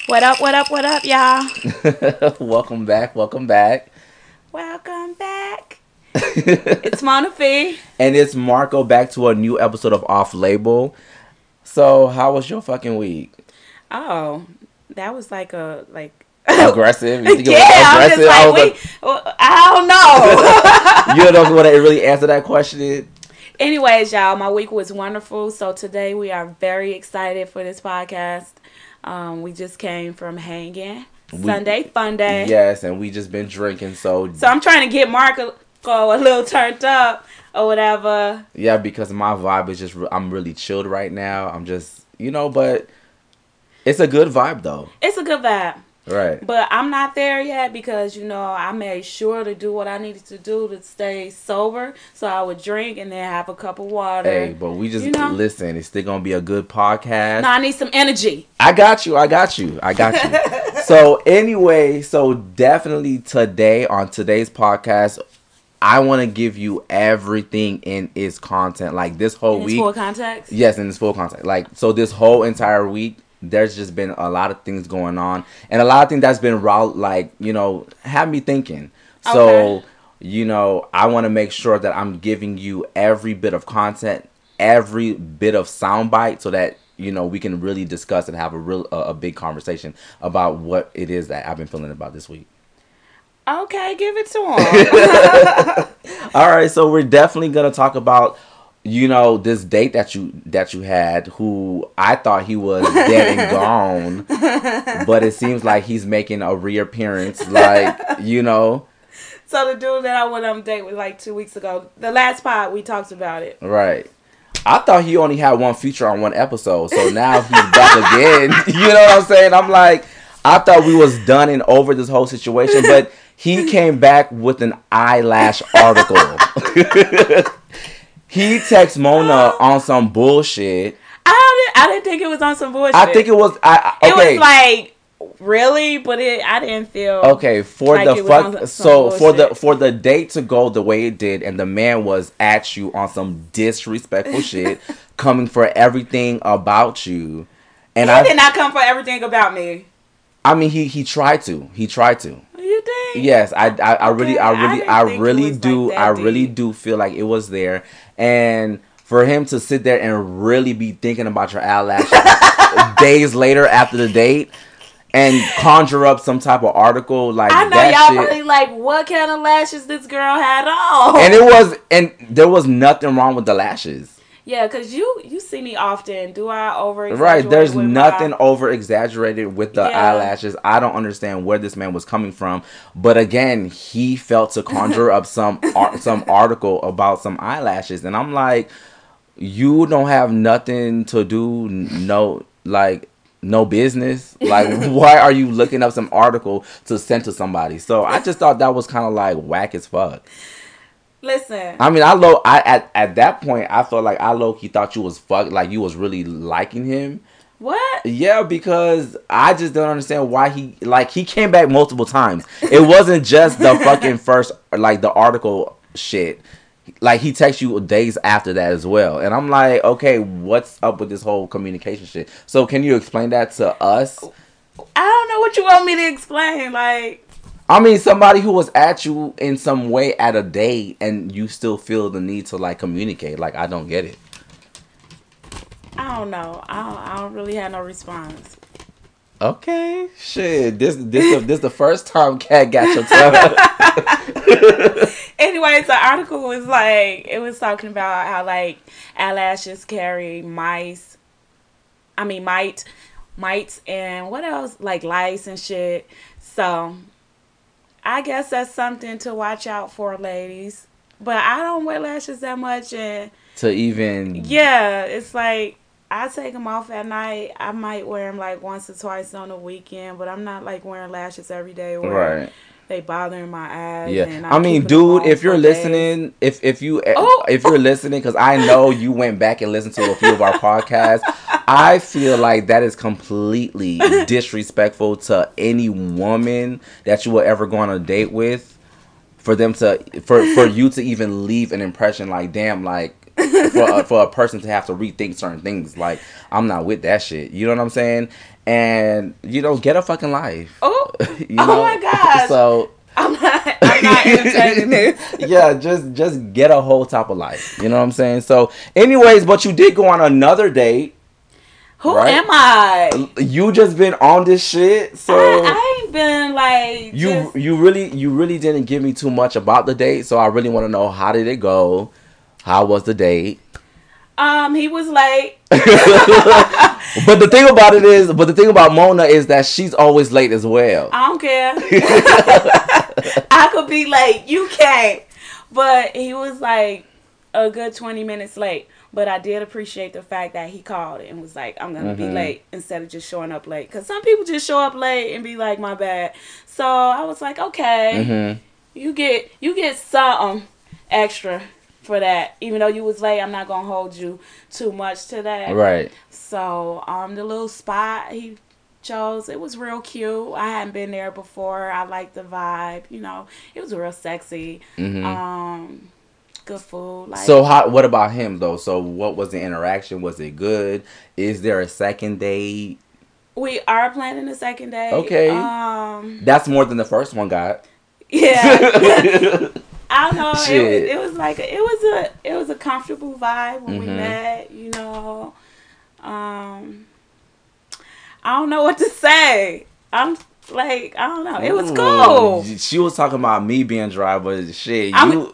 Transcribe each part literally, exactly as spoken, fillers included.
What up, what up, what up, y'all? welcome back, welcome back. Welcome back. It's Mona Fee. And it's Marco back to a new episode of Off Label. So, how was your fucking week? Oh, that was like a, like... Aggressive? You think yeah, it was aggressive? I'm I, just like, we, like... I don't know. you don't want to really answer that question? Anyways, y'all, my week was wonderful. So today we are very excited for this podcast. Um, we just came from hanging. We, Sunday fun day. Yes, and we just been drinking, so... So I'm trying to get Marco a little turned up or whatever. Yeah, because my vibe is just... I'm really chilled right now. I'm just... You know, but... It's a good vibe, though. It's a good vibe. Right. But I'm not there yet because, you know, I made sure to do what I needed to do to stay sober. So I would drink and then have a cup of water. Hey, but we just, you know? Listen, it's still going to be a good podcast. No, I need some energy. I got you. I got you. I got you. So anyway, so definitely today on today's podcast, I want to give you everything in its content. Like this whole in week. In full context? Yes, in its full context. Like, so this whole entire week, there's just been a lot of things going on. And a lot of things that's been, like, you know, have me thinking. So, okay. you know, I want to make sure that I'm giving you every bit of content, every bit of soundbite so that, you know, we can really discuss and have a real, uh, a big conversation about what it is that I've been feeling about this week. Okay, give it to him. All right, so we're definitely going to talk about, you know, this date that you that you had, who I thought he was dead and gone, but it seems like he's making a reappearance, like, you know. So the dude that I went on a date with like two weeks ago, the last pod, we talked about it. Right. I thought he only had one feature on one episode, so now he's back again. You know what I'm saying? I'm like, I thought we was done and over this whole situation, but he came back with an eyelash article. He texted Mona on some bullshit. I didn't, I didn't think it was on some bullshit. I think it was. I okay. It was like really, but it. I didn't feel. Okay, for like the fuck. So bullshit. for the for the date to go the way it did, and the man was at you on some disrespectful shit, coming for everything about you, and he I did not come for everything about me. I mean, he he tried to. He tried to. You think? Yes, I I, I really I really I, I really do like I deep. really do feel like it was there, and for him to sit there and really be thinking about your eyelashes days later after the date, and conjure up some type of article like I know that y'all shit. really like what kind of lashes this girl had on, and it was and there was nothing wrong with the lashes. Yeah, because you, you see me often. Do I over-exaggerate? Right, there's nothing my... over-exaggerated with the yeah. eyelashes. I don't understand where this man was coming from. But again, he felt to conjure up some art, some article about some eyelashes. And I'm like, you don't have nothing to do, no, like, no business. Like, why are you looking up some article to send to somebody? So I just thought that was kind of like whack as fuck. Listen. I mean, I low. I at at that point, I felt like I low key thought you was fuck, like you was really liking him. What? Yeah, because I just don't understand why he like he came back multiple times. It wasn't just the fucking first like the article shit. Like he texts you days after that as well, and I'm like, okay, what's up with this whole communication shit? So can you explain that to us? I don't know what you want me to explain. Like. I mean, somebody who was at you in some way at a date and you still feel the need to, like, communicate. Like, I don't get it. I don't know. I don't, I don't really have no response. Okay. Shit. This this this the first time Cat got your tongue. Anyways, the article was, like, it was talking about how, like, eyelashes carry mice. I mean, mite. Mites and what else? Like, lice and shit. So... I guess that's something to watch out for, ladies. But I don't wear lashes that much. And to even... Yeah, it's like, I take them off at night. I might wear them like once or twice on the weekend. But I'm not like wearing lashes every day. Where right. They bothering my eyes. Yeah, and I mean, dude, if you're listening, days. if if you oh. if you're listening, because I know you went back and listened to a few of our podcasts, I feel like that is completely disrespectful to any woman that you will ever go on a date with. For them to, for for you to even leave an impression like, damn, like for a, for a person to have to rethink certain things. Like, I'm not with that shit. You know what I'm saying? And you know, get a fucking life. Oh, you oh know? my gosh. So I'm not. I'm not entertaining this. yeah, just just get a whole type of life. You know what I'm saying? So, anyways, but you did go on another date. Who right? am I? You just been on this shit, so I, I ain't been like you just... you really you really didn't give me too much about the date. So I really want to know, how did it go? How was the date? Um, he was late. But the thing about it is, but the thing about Mona is that she's always late as well. I don't care. I could be late. You can't. But he was like a good twenty minutes late. But I did appreciate the fact that he called and was like, I'm going to mm-hmm. be late, instead of just showing up late. Because some people just show up late and be like, my bad. So I was like, okay, mm-hmm. you get you get something extra for that. Even though you was late, I'm not going to hold you too much to that. Right. So um, the little spot he chose, it was real cute. I hadn't been there before. I liked the vibe. You know, it was real sexy. Mm-hmm. Um... Good food. Like, so how? What about him though? So what was the interaction? Was it good? Is there a second date? We are planning a second date. Okay. Um, that's more than the first one got. Yeah. I don't know. It was, it was like a, it was a it was a comfortable vibe when mm-hmm. we met. You know. Um, I don't know what to say. I'm. Like, I don't know. It was cool. Ooh, she was talking about me being dry, but shit, you, I'm, you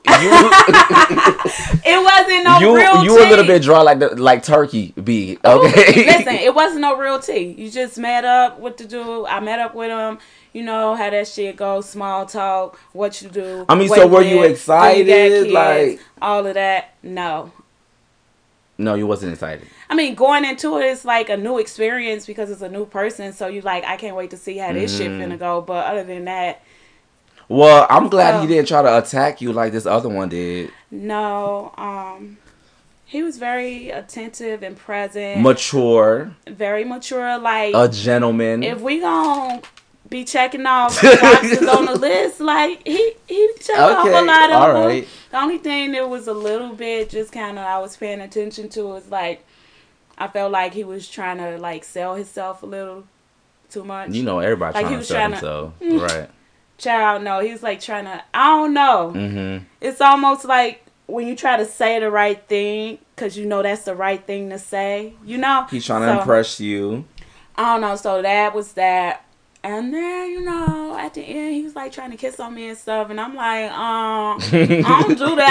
it wasn't no you, real you tea. a little bit dry like the, like turkey be. Okay. Ooh, listen, it wasn't no real tea. You just met up, what to do. I met up with him. You know how that shit goes, small talk, what you do. I mean, so were you excited? You kids, like all of that? No. No, you wasn't excited. I mean, going into it, it's like a new experience because it's a new person. So you like, I can't wait to see how this mm-hmm. shit finna go. But other than that, well, I'm glad so, he didn't try to attack you like this other one did. No, um, he was very attentive and present, mature, very mature, like a gentleman. If we gon' be checking off boxes on the list, like he he checked okay, off a lot of all them. Right. The only thing that was a little bit just kind of I was paying attention to was like I felt like he was trying to like sell himself a little too much. You know, everybody like, trying to sell himself, right? Child, no, he's like trying to. I don't know. Mm-hmm. It's almost like when you try to say the right thing because you know that's the right thing to say. You know, he's trying so, to impress you. I don't know. So that was that. And then, you know, at the end, he was like trying to kiss on me and stuff. And I'm like, um, I don't do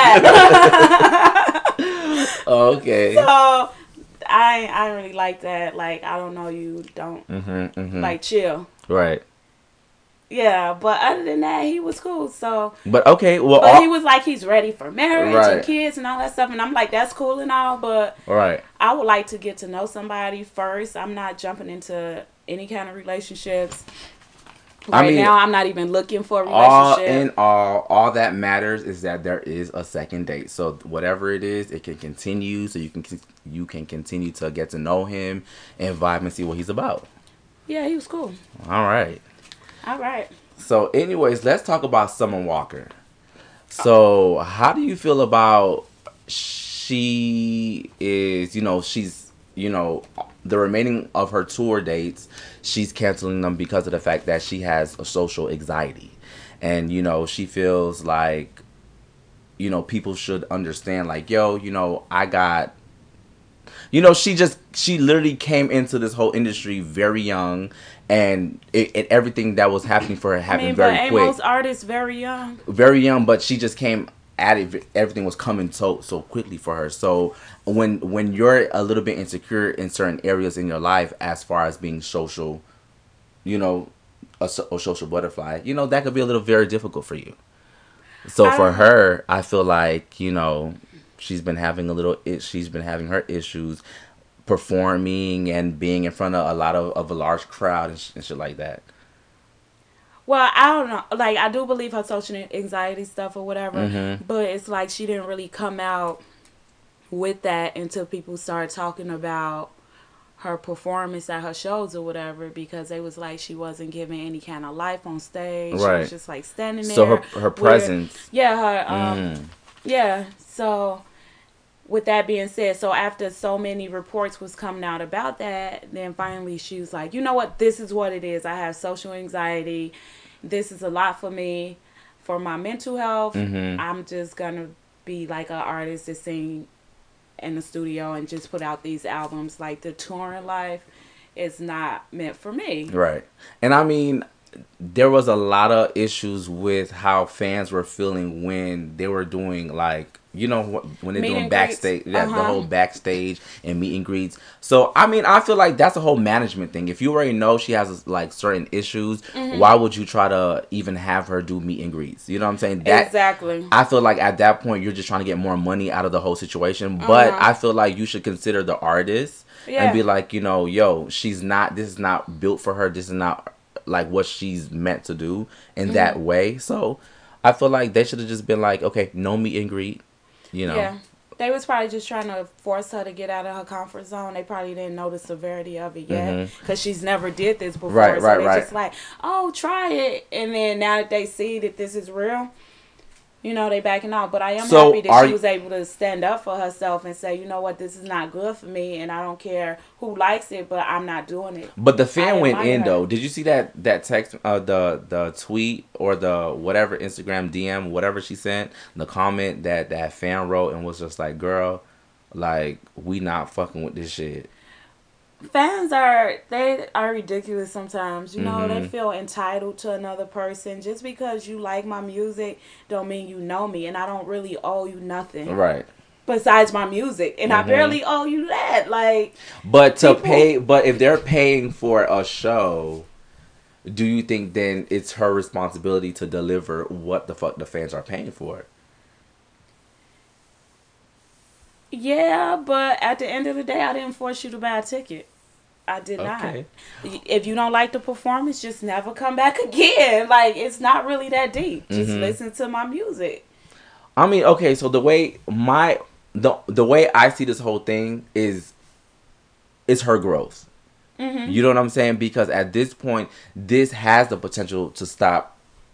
that. Okay. So, I I don't really like that. Like, I don't know you. Don't. Mm-hmm, mm-hmm. Like, chill. Right. Yeah, but other than that, he was cool. So. But, okay. Well, but all... he was like, he's ready for marriage right. and kids and all that stuff. And I'm like, that's cool and all. But. Right. I would like to get to know somebody first. I'm not jumping into any kind of relationships. Right I mean, now, I'm not even looking for a relationship. All in all, all that matters is that there is a second date. So whatever it is, it can continue. So you can you can continue to get to know him and vibe and see what he's about. Yeah, he was cool. All right. All right. So, anyways, let's talk about Summer Walker. So, how do you feel about she is? You know, she's you know. The remaining of her tour dates, she's canceling them because of the fact that she has a social anxiety. And, you know, she feels like, you know, people should understand, like, yo, you know, I got, you know, she just, she literally came into this whole industry very young, and it, it, everything that was happening for her happened I mean, very but quick. Most artists very young. Very young, but she just came at it, everything was coming so so quickly for her. So when when you're a little bit insecure in certain areas in your life, as far as being social, you know, a, a social butterfly, you know, that could be a little very difficult for you. So for her, I feel like, you know, she's been having a little, she's been having her issues performing and being in front of a lot of, of a large crowd and, sh- and shit like that. Well, I don't know. Like, I do believe her social anxiety stuff or whatever, mm-hmm. but it's like she didn't really come out with that until people started talking about her performance at her shows or whatever, because they was like she wasn't giving any kind of life on stage. Right. She was just like standing there. So her her presence. Where, yeah, her um, mm. yeah. So with that being said, so after so many reports was coming out about that, then finally she was like, you know what, this is what it is. I have social anxiety. This is a lot for me, for my mental health. Mm-hmm. I'm just gonna be like an artist that sing in the studio and just put out these albums. Like the touring life is not meant for me. Right. And I mean, there was a lot of issues with how fans were feeling when they were doing like, you know, when they're Meet doing and greets. backstage, yeah, the Uh-huh. whole backstage and meet and greets. So I mean, I feel like that's a whole management thing. If you already know she has like certain issues, Mm-hmm. why would you try to even have her do meet and greets? You know what I'm saying? That Exactly. I feel like at that point you're just trying to get more money out of the whole situation. But Uh-huh. I feel like you should consider the artist and be Yeah. like, you know, yo, she's not. This is not built for her. This is not like what she's meant to do in Mm-hmm. that way. So I feel like they should have just been like, okay, no meet and greet. You know. Yeah. They was probably just trying to force her to get out of her comfort zone. They probably didn't know the severity of it yet Mhm. because she's never did this before. Right, so right, they right. just like, oh, try it. And then now that they see that this is real, you know, they backing off. But I am So, happy that are she y- was able to stand up for herself and say, you know what, this is not good for me, and I don't care who likes it, but I'm not doing it. But the I fan went admire in her. though. Did you see that that text, uh, the the tweet or the whatever Instagram D M, whatever she sent, the comment that that fan wrote and was just like, girl, like we not fucking with this shit. Fans are they are ridiculous sometimes. You know, they Mhm. feel entitled to another person. Just because you like my music don't mean you know me, and I don't really owe you nothing Right. besides my music, and I Mhm. barely owe you that. Like But to people, pay, but if they're paying for a show, do you think then it's her responsibility to deliver what the fuck the fans are paying for? yeah, but at the end of the day, I didn't force you to buy a ticket. I did not. Okay. If you don't like the performance, just never come back again. Like it's not really that deep. Just Mhm. listen to my music. I mean, okay, so the way my the the way I see this whole thing is is her growth. Mhm. You know what I'm saying? Because at this point, this has the potential to stop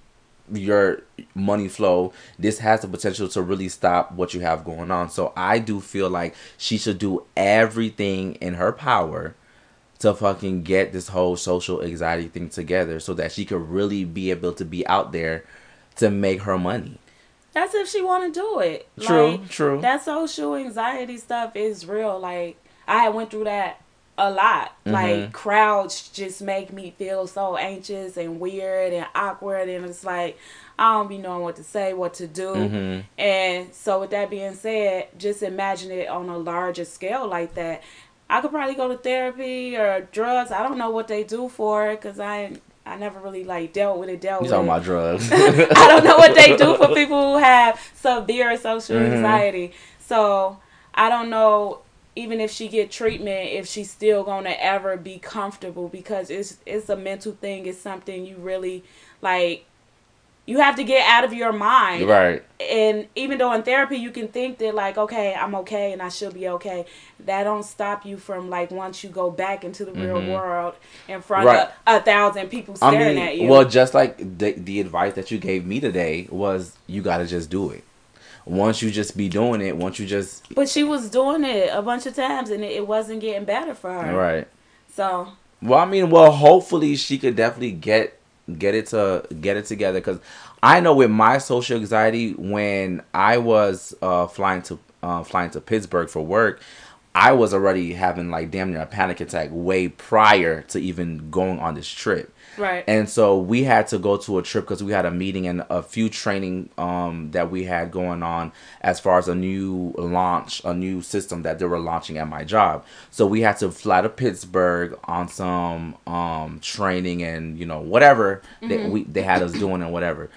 your money flow. This has the potential to really stop what you have going on. So I do feel like she should do everything in her power to fucking get this whole social anxiety thing together so that she could really be able to be out there to make her money. That's if she want to do it. True, Like true. that social anxiety stuff is real. Like I had went through that a lot. Like Mhm. crowds just make me feel so anxious and weird and awkward, and it's like I don't be knowing what to say, what to do. Mhm. And so with that being said, just imagine it on a larger scale like that. I could probably go to therapy or drugs. I don't know what they do for it because I ain't- I never really like dealt with it. Dealt You with talking it. about drugs? I don't know what they do for people who have severe social Mhm. anxiety. So I don't know even if she get treatment if she's still gonna ever be comfortable because it's it's a mental thing. It's something you really like. You have to get out of your mind. Right. And even though in therapy you can think that like, okay, I'm okay and I should be okay, that don't stop you from like once you go back into the real Mhm. world in front Right. of a thousand people I staring mean, at you. well, just like the the advice that you gave me today was, you gotta just do it. Once you just be doing it, once you just But she was doing it a bunch of times and it, it wasn't getting better for her. right. So Well, I mean, well, hopefully she could definitely get get it to get it together because I know with my social anxiety when I was uh, flying to uh, flying to Pittsburgh for work, I was already having like damn near a panic attack way prior to even going on this trip. right. And so we had to go to a trip because we had a meeting and a few training um, that we had going on as far as a new launch, a new system that they were launching at my job. So we had to fly to Pittsburgh on some um, training and you know whatever that we they had us doing and whatever.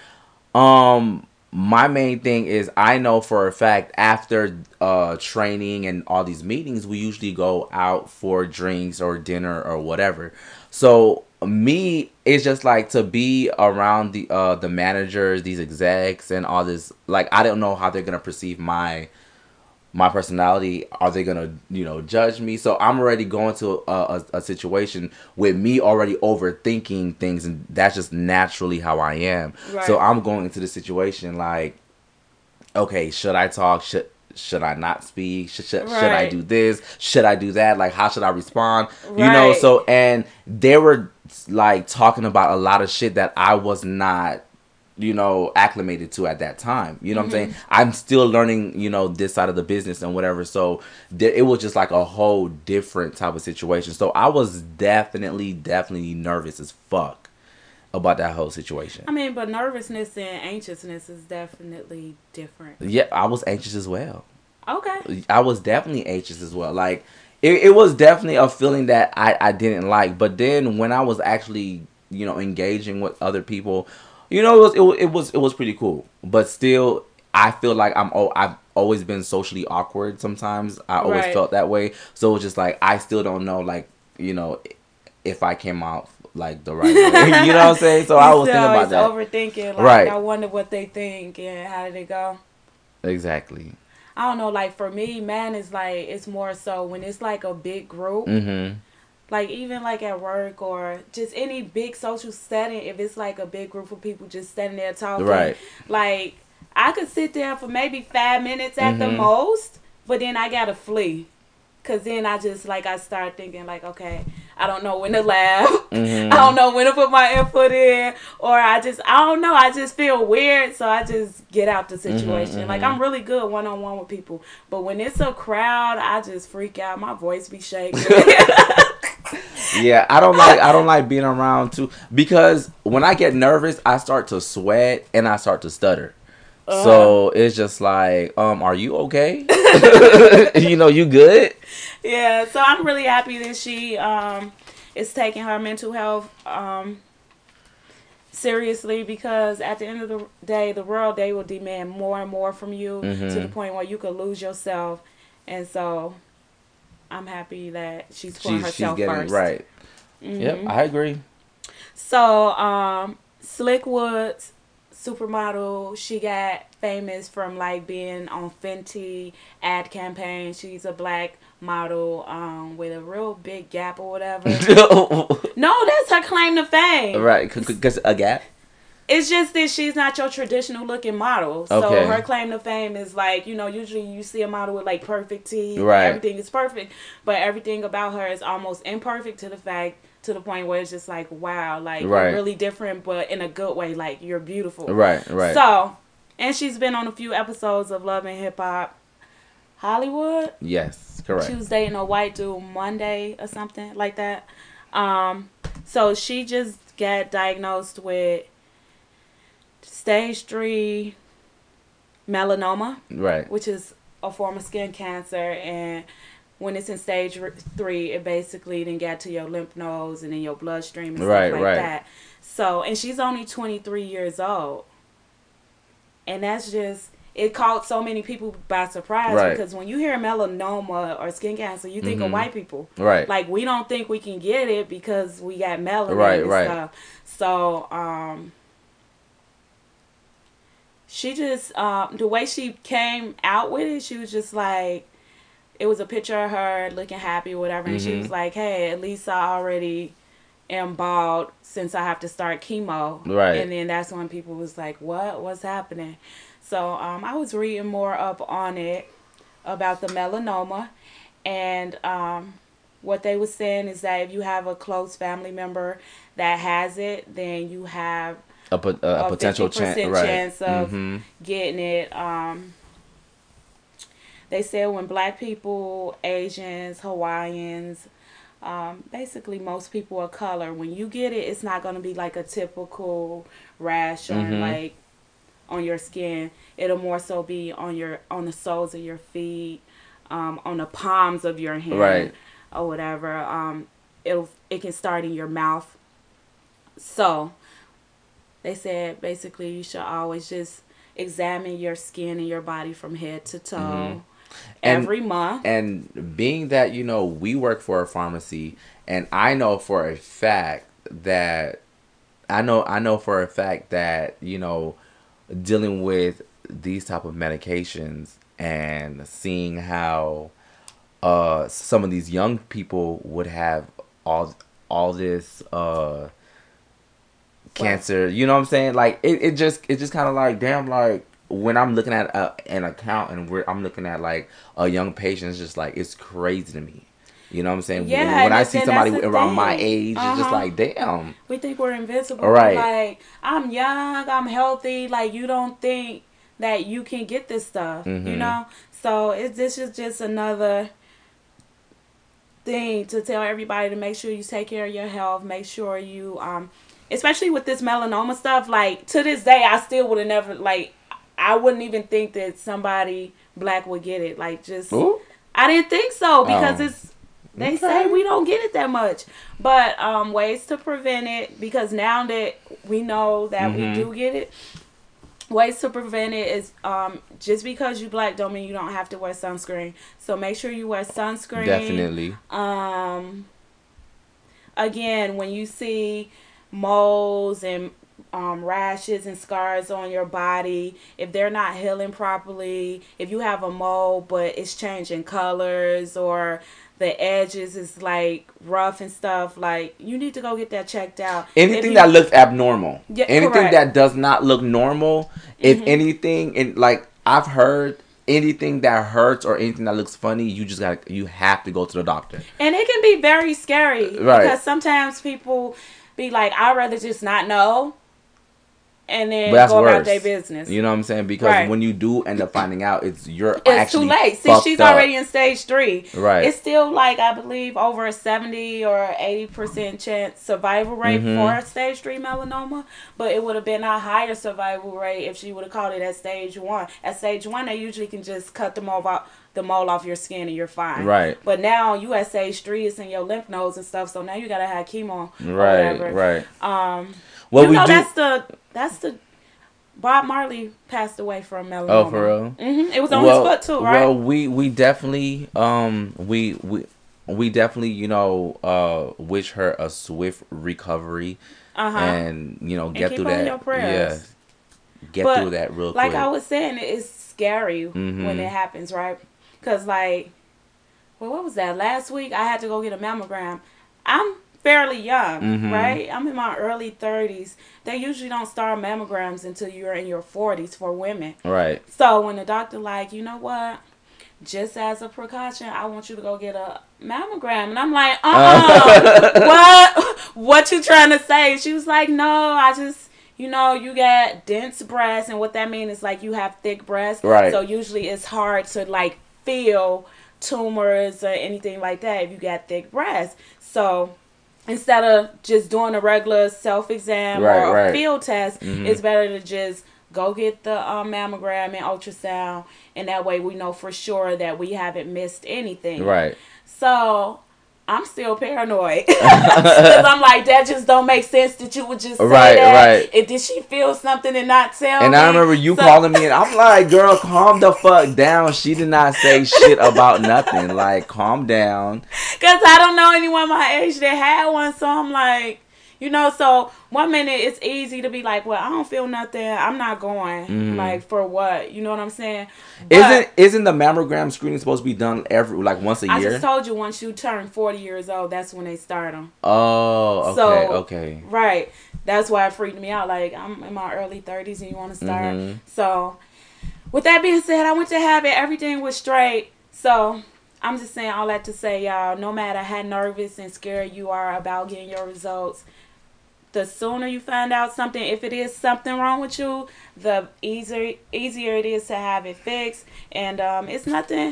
Um, my main thing is I know for a fact after uh training and all these meetings we usually go out for drinks or dinner or whatever. So me it's just like to be around the uh the managers, these execs and all this, like I don't know how they're gonna perceive my my personality. Are they gonna you know judge me? So I'm already going to a, a, a situation with me already overthinking things, and that's just naturally how I am. Right. So I'm going into the situation like, okay, should I talk? Should should I not speak? Should, should, should I Right. do this? Should I do that? Like, how should I respond? You know, Right. so, and they were like talking about a lot of shit that I was not, you know, acclimated to at that time. You know what I'm saying? I'm still learning, you know, this side of the business and whatever. So there, it was just like a whole different type of situation. So I was definitely, definitely nervous as fuck about that whole situation. I mean, but nervousness and anxiousness is definitely different. Yeah, I was anxious as well. Okay. I was definitely anxious as well. Like it, it was definitely a feeling that I, I didn't like. But then when I was actually, you know, engaging with other people, you know, it was it, wa- it was it was pretty cool. But still, I feel like I'm oh I've always been socially awkward. Sometimes I always Right. felt that way. So it's just like I still don't know, like, you know, if I came out like the right way. You know what I'm saying? So I You was still thinking about always that. overthinking. Like, Right. I wonder what they think and how did it go. Exactly. I don't know. Like for me, man, it's like it's more so when it's like a big group. Mhm. Like even like at work or just any big social setting, if it's like a big group of people just standing there talking, Right. like I could sit there for maybe five minutes at the Mhm. most, but then I gotta flee. Cause then I just like I start thinking like, okay, I don't know when to laugh. I Mhm. don't know when to put my input in, or I just I don't know. I just feel weird, so I just get out the Mhm. situation. Like I'm Mhm. really good one on one with people, but when it's a crowd, I just freak out. My voice be shaking. Yeah, I don't like I don't like being around too because when I get nervous, I start to sweat and I start to stutter. uh, So it's just like, um, are you okay? You know, you good? yeah, so I'm really happy that she um is taking her mental health um seriously because at the end of the day, the world they will demand more and more from you to the Mhm. point where you could lose yourself, and so I'm happy that she's putting She's she's herself getting first. right. Yep, I agree. So, um, Slick Woods, supermodel, she got famous from like being on Fenty ad campaign. She's a black model um, with a real big gap or whatever. No, that's her claim to fame. Right, because a gap. It's just that she's not your traditional looking model. So Okay. her claim to fame is like, you know, usually you see a model with like perfect teeth and Right. everything is perfect, but everything about her is almost imperfect to the fact to the point where it's just like, wow, like you're Right. really different but in a good way, like you're beautiful. Right. Right. So, and she's been on a few episodes of Love and Hip Hop Hollywood. Yes. She Correct. was dating a white dude Monday or something like that. Um so she just got diagnosed with stage three melanoma, Right. which is a form of skin cancer. And when it's in stage three, it basically then get to your lymph nodes and in your bloodstream and stuff Right. like Right. that. So, and she's only twenty-three years old. And that's just, it caught so many people by surprise Right. because when you hear melanoma or skin cancer, you think of Mhm. white people. Right. Like, we don't think we can get it because we got melanin Right. and Right. stuff. So, um, she just um, the way she came out with it, she was just like, it was a picture of her looking happy or whatever, and she was Mhm. like, hey, at least I already am bald since I have to start chemo. Right. And then that's when people was like, what what's happening? So um, I was reading more up on it about the melanoma, and um, what they were saying is that if you have a close family member that has it, then you have A, pot- a a fifty potential chance. percent Right. chance of Mhm. getting it. Um, they said when black people, Asians, Hawaiians, um, basically most people of color, when you get it, it's not going to be like a typical rash on Mhm. like on your skin. It'll more so be on your on the soles of your feet, um, on the palms of your hand, Right. or whatever. Um, it'll it can start in your mouth. So they said basically you should always just examine your skin and your body from head to Mhm. toe And every month. and being that, you know, we work for a pharmacy, and I know for a fact that I know I know for a fact that, you know, dealing with these type of medications and seeing how uh some of these young people would have all all this uh Well, cancer, you know what I'm saying? Like it, it just it just kind of like damn, like when I'm looking at a, an account and we're I'm looking at like a young patient, it's just like it's crazy to me. You know what I'm saying? Yeah, When, when I and see then somebody that's the around my thing. age, it's just Uh-huh. like, damn. We think we're invincible. All We're right. like, I'm young, I'm healthy. Like, you don't think that you can get this stuff, you Mm-hmm. know? So it, this is just another thing to tell everybody to make sure you take care of your health. Make sure you, um, especially with this melanoma stuff, like, to this day, I still would have never, like, I wouldn't even think that somebody black would get it. Like, just, Ooh. I didn't think so because Oh. it's, they say Okay. we don't get it that much. But um, ways to prevent it, because now that we know that we Mm-hmm. do get it, ways to prevent it is um, just because you black don't mean you don't have to wear sunscreen. So make sure you wear sunscreen. Definitely. Um, again, when you see moles and um, rashes and scars on your body, if they're not healing properly, if you have a mole but it's changing colors or the edges is like rough and stuff, like you need to go get that checked out. If Anything you, that looks abnormal, yeah, anything correct. that does not look normal, if Mm-hmm. anything, and like I've heard, anything that hurts or anything that looks funny, you just got you have to go to the doctor. And it can be very scary Right. because sometimes people be like, I'd rather just not know and But then that's go about their worse. business. You know what I'm saying? Because Right. when you do end up finding out, it's you're It's too actually late. See, fucked she's up. already in stage three. Right. It's still like, I believe, over a seventy or eighty percent chance survival rate Mm-hmm. for stage three melanoma. But it would have been a higher survival rate if she would have caught it at stage one. At stage one, they usually can just cut the mole off, the mole off your skin and you're fine. Right. But now you at stage three, it's in your lymph nodes and stuff. So now you gotta have chemo or Right. whatever. Right. Um, Well, you we know do. that's the that's the Bob Marley passed away from melanoma. Oh, for real? Mm-hmm. It was on Well, his foot too, right? well, we we definitely um we we we definitely you know uh wish her a swift recovery Uh huh. and you know And get keep through on that. your prayers. Yeah, get But through that real like quick. I was saying, it's scary Mhm. when it happens, right? Because like, well, what was that? Last week I had to go get a mammogram. I'm fairly young, Mhm. right? I'm in my early thirties. They usually don't start mammograms until you're in your forties for women. Right. So when the doctor like, you know what? Just as a precaution, I want you to go get a mammogram. And I'm like, uh-uh. what? What you trying to say? She was like, no, I just, you know, you got dense breasts. And what that means is like you have thick breasts. Right. So usually it's hard to like feel tumors or anything like that if you got thick breasts. So instead of just doing a regular self-exam Right, or a right. field test, Mhm. it's better to just go get the um, mammogram and ultrasound, and that way we know for sure that we haven't missed anything. Right. So I'm still paranoid because I'm like, that just don't make sense that you would just say Right, that. right. If did she feel something and not tell And me? I remember you So- calling me, and I'm like, "Girl, calm the fuck down." She did not say shit about nothing. Like, calm down. Because I don't know anyone my age that had one, so I'm like, you know, so one minute it's easy to be like, well, I don't feel nothing. I'm not going. Mhm. Like, for what? You know what I'm saying? Isn't isn't the mammogram screening supposed to be done every like once a I year? just told you once you turn forty years old, that's when they start them. Oh, okay, So, okay. Right. That's why it freaked me out. Like, I'm in my early thirties and you want to start. Mhm. So, with that being said, I went to have it. Everything was straight. So, I'm just saying all that to say, y'all, no matter how nervous and scared you are about getting your results, the sooner you find out something, if it is something wrong with you, the easier easier it is to have it fixed. And um, it's nothing.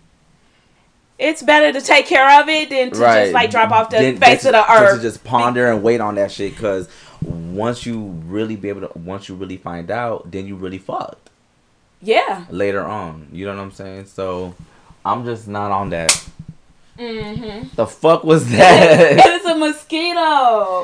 It's better to take care of it than to Right. just like drop off the Then- face then of the to- earth. To just ponder and wait on that shit, because once you really be able to, once you really find out, then you really fucked Yeah. later on. You know what I'm saying? So I'm just not on that. Mm-hmm. The fuck was that? It's a mosquito.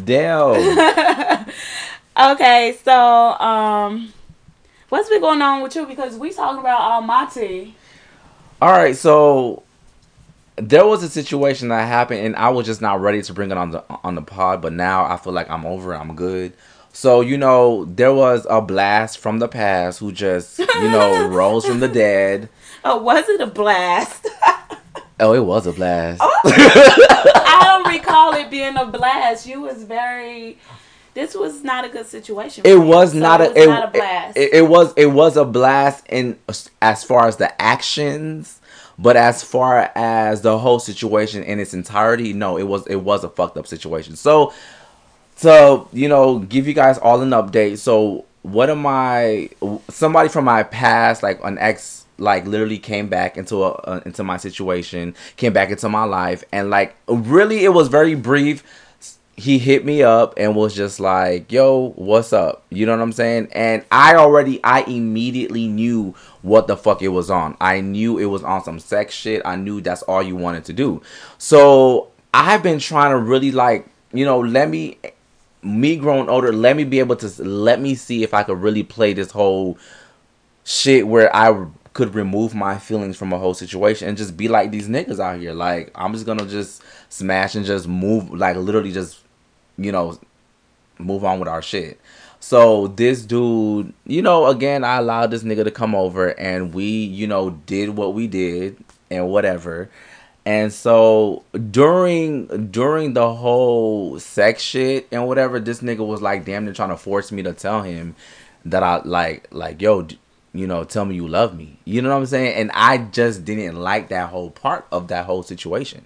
Damn. Okay, so um, what's been going on with you? Because we talking about Almaty. All right, so there was a situation that happened, and I was just not ready to bring it on the on the pod. But now I feel like I'm over it. I'm good. So you know, there was a blast from the past who just you know rose from the dead. Oh, was it a blast? Oh, it was a blast. I don't recall it being a blast. You was very This was not a good situation. It For was you, not so a it was it, not a blast. it, it was it was a blast in as far as the actions, but as far as the whole situation in its entirety, no, it was it was a fucked up situation. So so you know, give you guys all an update. So one of my somebody from my past, like an ex, like literally came back into a uh, into my situation, came back into my life, and like really, it was very brief. He hit me up and was just like, "Yo, what's up?" You know what I'm saying? And I already, I immediately knew what the fuck it was on. I knew it was on some sex shit. I knew that's all you wanted to do. So I've been trying to really like, you know, let me me growing older, let me be able to let me see if I could really play this whole shit where I could remove my feelings from a whole situation and just be like these niggas out here. Like I'm just gonna just smash and just move, like literally just, you know, move on with our shit. So this dude, you know, again, I allowed this nigga to come over and we, you know, did what we did and whatever. And so during during the whole sex shit and whatever, this nigga was like damn near trying to force me to tell him that I like like yo, you know, tell me you love me. You know what I'm saying? And I just didn't like that whole part of that whole situation.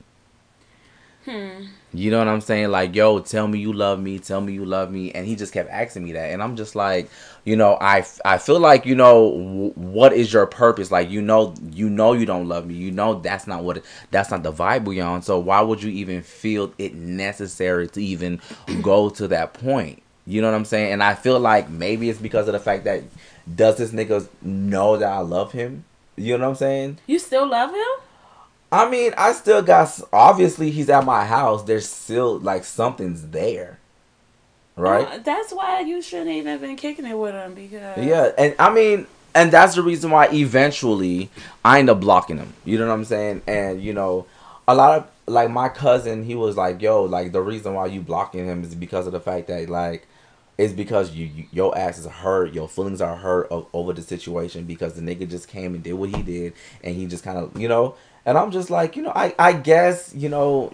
Hmm. You know what I'm saying? Like, yo, tell me you love me. Tell me you love me. And he just kept asking me that. And I'm just like, you know, I, I feel like, you know, w- what is your purpose? Like, you know, you know you don't love me. You know that's not what, that's not the vibe we're on. So why would you even feel it necessary to even go to that point? You know what I'm saying? And I feel like maybe it's because of the fact that does this nigga know that I love him? You know what I'm saying? You still love him? I mean, I still got. Obviously, he's at my house. There's still like something's there, right? Uh, that's why you shouldn't even been kicking it with him because Yeah, and I mean, and that's the reason why eventually I end up blocking him. You know what I'm saying? And you know, a lot of like my cousin, he was like, "Yo, like the reason why you blocking him is because of the fact that like." It's because you, you your ass is hurt, your feelings are hurt o- over the situation because the nigga just came and did what he did, and he just kind of, you know, and I'm just like, you know, I I guess, you know,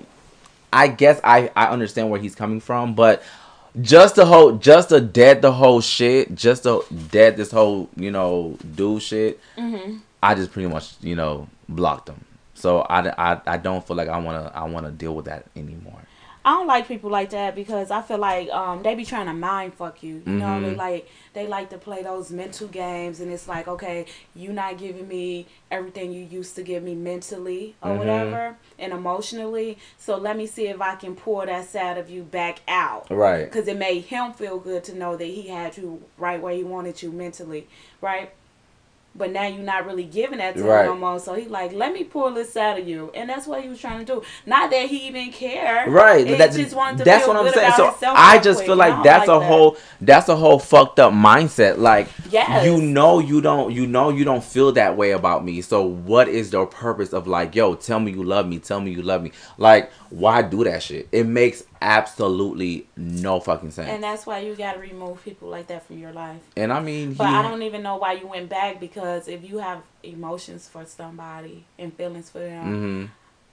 I guess I I understand where he's coming from, but just the whole, just to dead the whole shit, just to dead this whole, you know, dude shit. mm-hmm. I just pretty much, you know, blocked him. So I, I, I don't feel like I wanna I wanna deal with that anymore. I don't like people like that because I feel like um, they be trying to mind fuck you. You know, they Mm-hmm. like they like to play those mental games, and it's like, okay, you not giving me everything you used to give me mentally or Mm-hmm. whatever and emotionally. So let me see if I can pour that side of you back out. Right. Because it made him feel good to know that he had you right where he wanted you mentally, right? But now you're not really giving that to him no Right. more. So he like, let me pull this out of you. And that's what he was trying to do. Not that he even cared. Right. He That, just wanted to that's feel what I'm good saying. about So himself I real just quick. feel And I like don't that's like a that. whole that's a whole fucked up mindset. Like you Yes. know you don't you know you don't feel that way about me. So what is the purpose of like, yo, tell me you love me, tell me you love me. Like, why do that shit? It makes absolutely no fucking And sense. that's why you got to remove people like that from your life. And I mean But I he don't even know why you went back because if you have emotions for somebody and feelings for them mm-hmm.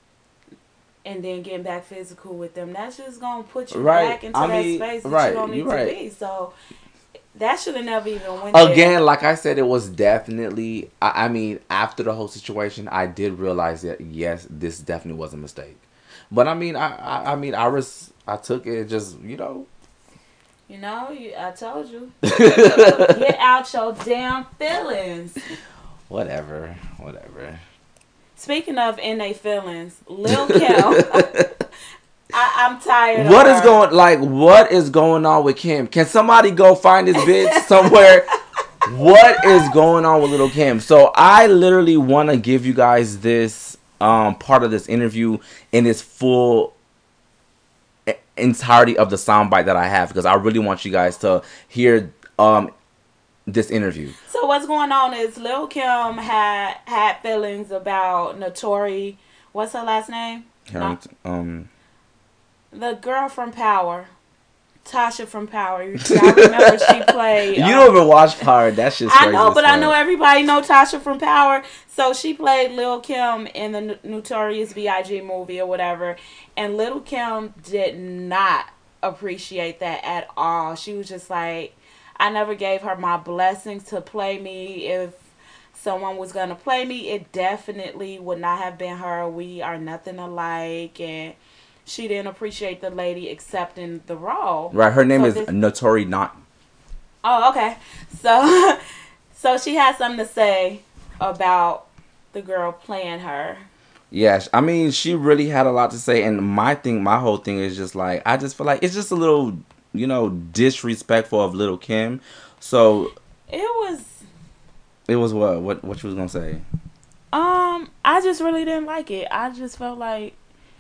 and then getting back physical with them, that's just going to put you Right. back into I that mean, space that you right, don't you're need to right. be. So that should have never even went there. Again, like I said, it was definitely. I, I mean, after the whole situation, I did realize that yes, this definitely was a mistake. But I mean, I, I, I mean, I was, I took it just, you know. You know, you, I told you. Get out your damn feelings. Whatever, whatever. Speaking of in they feelings, Lil Kim, I, I'm tired of What is her. going like? What is going on with Kim? Can somebody go find this bitch somewhere? What is going on with Little Kim? So I literally want to give you guys this um part of this interview in its full entirety of the soundbite that I have because I really want you guys to hear um this interview. So what's going on is Lil Kim had had feelings about Notori. What's her last name? Not Harrington, um, the girl from Power. Tasha from Power. Y'all remember she played. you Um, don't even watch Power. That shit's I crazy know, as but I know fuck. everybody know Tasha from Power. So she played Lil Kim in the Notorious B I G movie or whatever, and Lil Kim did not appreciate that at all. She was just like, I never gave her my blessings to play me. If someone was gonna play me, it definitely would not have been her. We are nothing alike, and she didn't appreciate the lady accepting the role. Right. Her name So is this. Notori Not. Oh, okay. So, so she had something to say about the girl playing her. Yeah, I mean, she really had a lot to say, and my thing, my whole thing is just like, I just feel like it's just a little, you know, disrespectful of Little Kim. So It was. it was what, what, what you was gonna say? Um, I just really didn't like it. I just felt like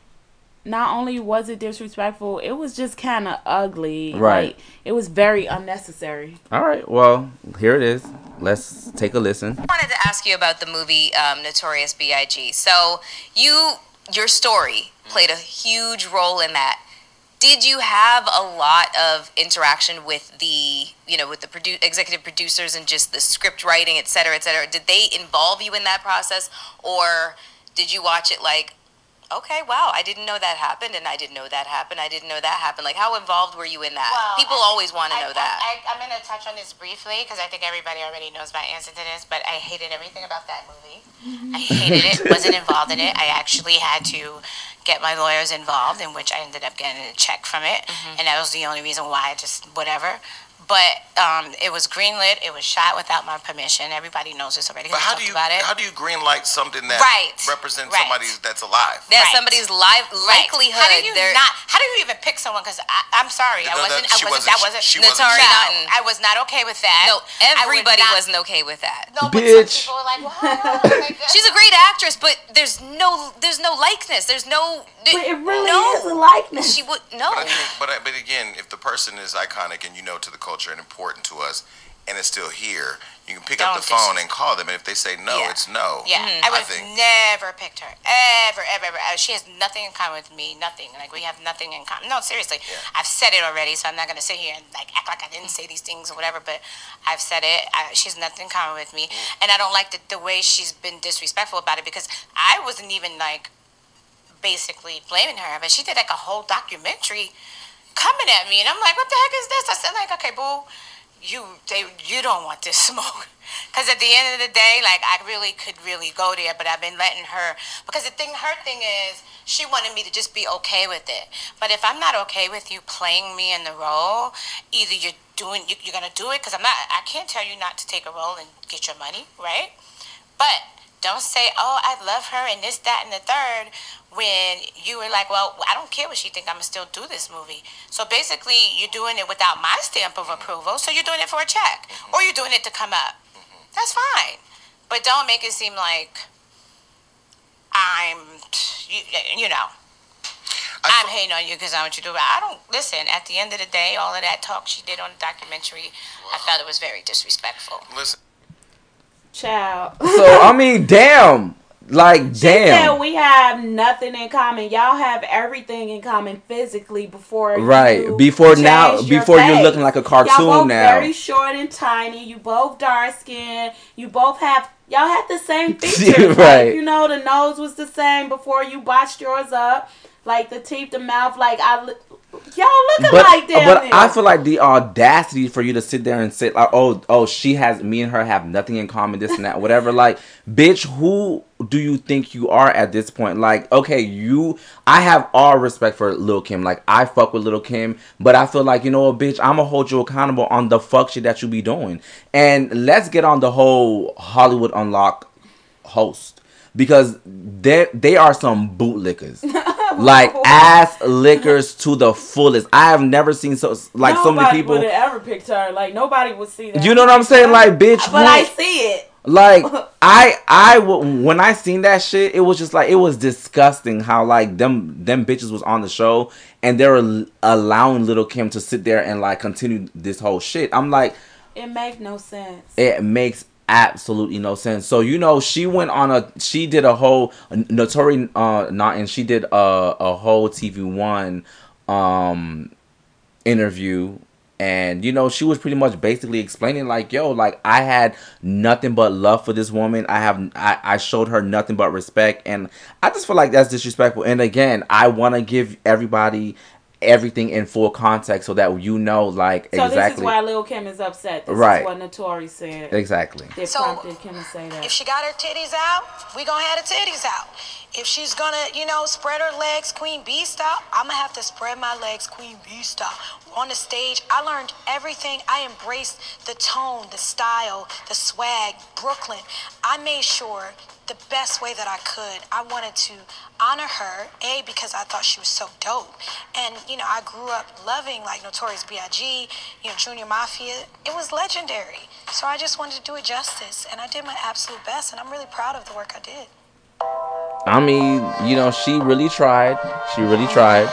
not only was it disrespectful, it was just kind of ugly. Right. Like, it was very unnecessary. All right, well, here it is. Let's take a listen. I wanted to ask you about the movie um, Notorious B I G. So you, your story played a huge role in that. Did you have a lot of interaction with the, you know, with the produ- executive producers and just the script writing, et cetera, et cetera? Did they involve you in that process, or did you watch it like, okay, wow, I didn't know that happened, and I didn't know that happened, I didn't know that happened? Like, how involved were you in that? Well, People I- always want to I, know that. I, I, I'm going to touch on this briefly because I think everybody already knows my answer to this, but I hated everything about that movie. I hated it, wasn't involved in it. I actually had to get my lawyers involved, in which I ended up getting a check from it, and that was the only reason why I just, whatever. But um, it was greenlit. It was shot without my permission. Everybody knows this already. But how do talked you about it. how do you greenlight something that Right, represents right. somebody that's alive? There's Right. somebody's live Right. likelihood. How do you they're- not? How do you even pick someone? Because I'm sorry, No, I no, wasn't. she I wasn't. wasn't- That wasn't. she no, wasn't- Natari no, Naughton. I was not okay with that. No, I would everybody not- wasn't okay with that. No, but Bitch. some people were like, "Wow, like, She's a great actress, but there's no, there's no likeness. There's no. But it really no. is a likeness. She would no. But I think, but I, but again, if the person is iconic and you know to the culture and important to us, and it's still here, you can pick up Don't the phone dis- and call them, and if they say no, Yeah. it's no. Yeah, Mhm. I I would think- have never picked her. Ever, ever, ever. Uh, She has nothing in common with me. Nothing. Like, we have nothing in common. No, seriously. Yeah. I've said it already, so I'm not going to sit here and, like, act like I didn't say these things or whatever, but I've said it. I, she's nothing in common with me. And I don't like the, the way she's been disrespectful about it, because I wasn't even, like, basically blaming her, but she did, like, a whole documentary coming at me, and I'm like, what the heck is this? I said, like, okay, boo, you they you don't want this smoke, because at the end of the day, like, I really could really go there, but I've been letting her, because the thing her thing is, she wanted me to just be okay with it. But if I'm not okay with you playing me in the role, either you're doing you, you're gonna do it, because I'm not I can't tell you not to take a role and get your money, right? But don't say, oh, I love her and this, that, and the third, when you were like, well, I don't care what she think, I'm going to still do this movie. So basically, you're doing it without my stamp of approval, so you're doing it for a check. Or you're doing it to come up. That's fine. But don't make it seem like I'm, you, you know, I I'm thought- hating on you because I want you to do it. I don't, listen, at the end of the day, all of that talk she did on the documentary, I felt it was very disrespectful. Listen, Child. So I mean, damn, like She said damn, we have nothing in common. Y'all have everything in common physically before right? you Before now, changed your before you're face. looking like a Y'all cartoon both now. very short and tiny. You both dark skinned. You both have y'all had the same features. Right. Like, you know, the nose was the same before you botched yours up. Like the teeth, the mouth. Like I, li- y'all looking But, like damn but near. I feel like the audacity for you to sit there and say like, oh, oh, she has me and her have nothing in common, this and that, whatever. Like, bitch, who do you think you are at this point? Like, okay, you, I have all respect for Lil Kim. Like, I fuck with Lil Kim, but I feel like, you know what, bitch, I'm gonna hold you accountable on the fuck shit that you be doing. And let's get on the whole Hollywood Unlocked host, because they they are some bootlickers. Like ass lickers to the fullest. I have never seen so like nobody so many people. would have ever picked her. Like nobody would see that. You know what I'm saying? Like, bitch, But who- I see it. like I I w- when I seen that shit, it was just like it was disgusting how like them them bitches was on the show and they were l- allowing Little Kim to sit there and like continue this whole shit. I'm like, It makes no sense. it makes absolutely no sense. So you know, she went on a she did a whole Notori uh not and she did a a whole T V One um interview, and you know, she was pretty much basically explaining like, yo, like I had nothing but love for this woman. I have I, I showed her nothing but respect, and I just feel like that's disrespectful. And again, I want to give everybody everything in full context so that you know, like, so exactly. So this is why Lil Kim is upset. This right. is what Notori said. Exactly. That so prompted Kim to say that. If she got her titties out, we gonna have her titties out. If she's gonna, you know, spread her legs Queen Bee style, I'm gonna have to spread my legs Queen Bee style. On the stage, I learned everything. I embraced the tone, the style, the swag, Brooklyn. I made sure the best way that I could. I wanted to honor her, A, because I thought she was so dope. And, you know, I grew up loving, like, Notorious B I G, you know, Junior Mafia. It was legendary. So I just wanted to do it justice. And I did my absolute best, and I'm really proud of the work I did. I mean, you know, she really tried. She really tried.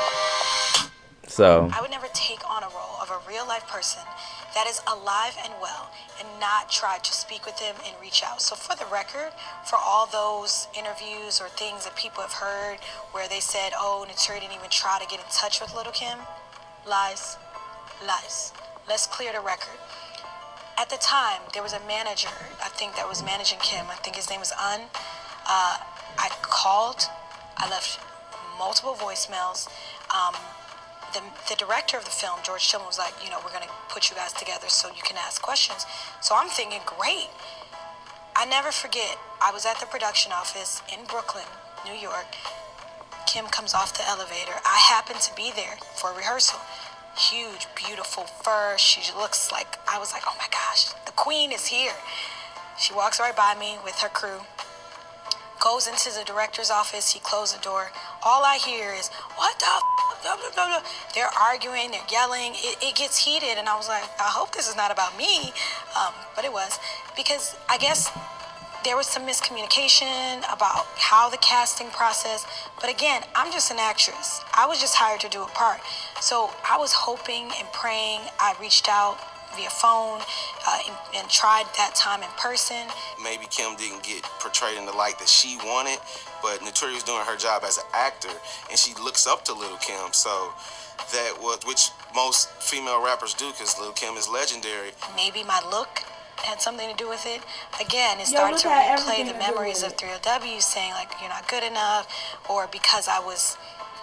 So I would never take on a role of a real-life person that is alive and well and not try to speak with them and reach out. So for the record, for all those interviews or things that people have heard where they said, oh, Notori didn't even try to get in touch with Little Kim, lies, lies. Let's clear the record. At the time, there was a manager, I think, that was managing Kim. I think his name was Un. Uh, I called, I left multiple voicemails. Um, the, the director of the film, George Tillman, was like, you know, we're going to put you guys together so you can ask questions. So I'm thinking, great. I never forget, I was at the production office in Brooklyn, New York. Kim comes off the elevator. I happened to be there for a rehearsal. Huge, beautiful fur. She looks like, I was like, oh my gosh, the queen is here. She walks right by me with her crew. Goes into the director's office. He closed the door. All I hear is, what the f-? Blah, blah, blah, blah. They're arguing. They're yelling. It, it gets heated. And I was like, I hope this is not about me. Um, but it was. Because I guess there was some miscommunication about how the casting process. But again, I'm just an actress. I was just hired to do a part. So I was hoping and praying. I reached out via phone uh, and, and tried that time in person. Maybe Kim didn't get portrayed in the light that she wanted, but Notori was doing her job as an actor, and she looks up to Little Kim. So that was, which most female rappers do, because Little Kim is legendary. Maybe my look had something to do with it. Again, it Yo, started look to at replay everything the to do memories with of it. three L W, saying like, you're not good enough, or because I was,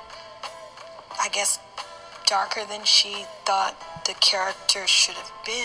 I guess, darker than she thought the character should have been.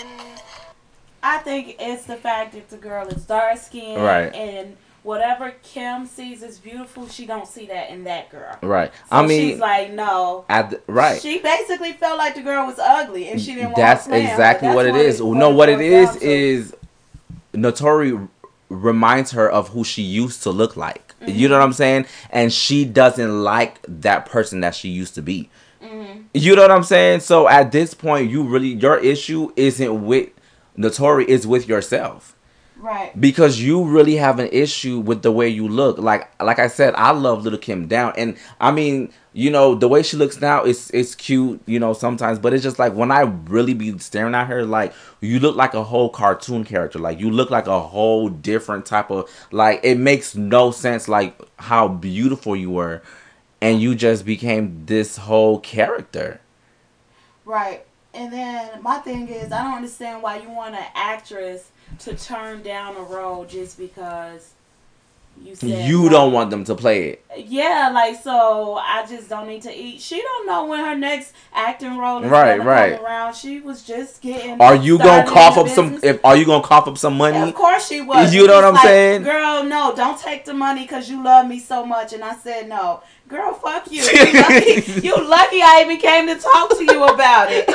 I think it's the fact that the girl is dark skinned, Right. and whatever Kim sees as beautiful, she don't see that in that girl. right. So I mean, she's like, no. at the, right. She basically felt like the girl was ugly, and she didn't want That's to play him, exactly but what that's it is. what No, what it boils is down to. is Notori reminds her of who she used to look like. Mm-hmm. You know what I'm saying? And she doesn't like that person that she used to be. Mm-hmm. You know what I'm saying? So at this point, you really, your issue isn't with Notori, it's with yourself. Right. Because you really have an issue with the way you look. Like like I said, I love Little Kim down. And I mean, you know, the way she looks now, it's it's cute, you know, sometimes. But it's just like when I really be staring at her, like, you look like a whole cartoon character. Like, you look like a whole different type of, like, it makes no sense, like, how beautiful you were. And you just became this whole character. Right. And then my thing is, I don't understand why you want an actress to turn down a role just because you said You no. don't want them to play it. Yeah, like, so I just don't need to eat. She don't know when her next acting role is Right, gonna right. come around. She was just getting. Are you gonna started cough in up the some? business. If are you gonna cough up some money? Of course she was. You know what It's I'm like, saying? Girl, no, don't take the money because you love me so much. And I said no. Girl, fuck you. You lucky, you lucky I even came to talk to you about it.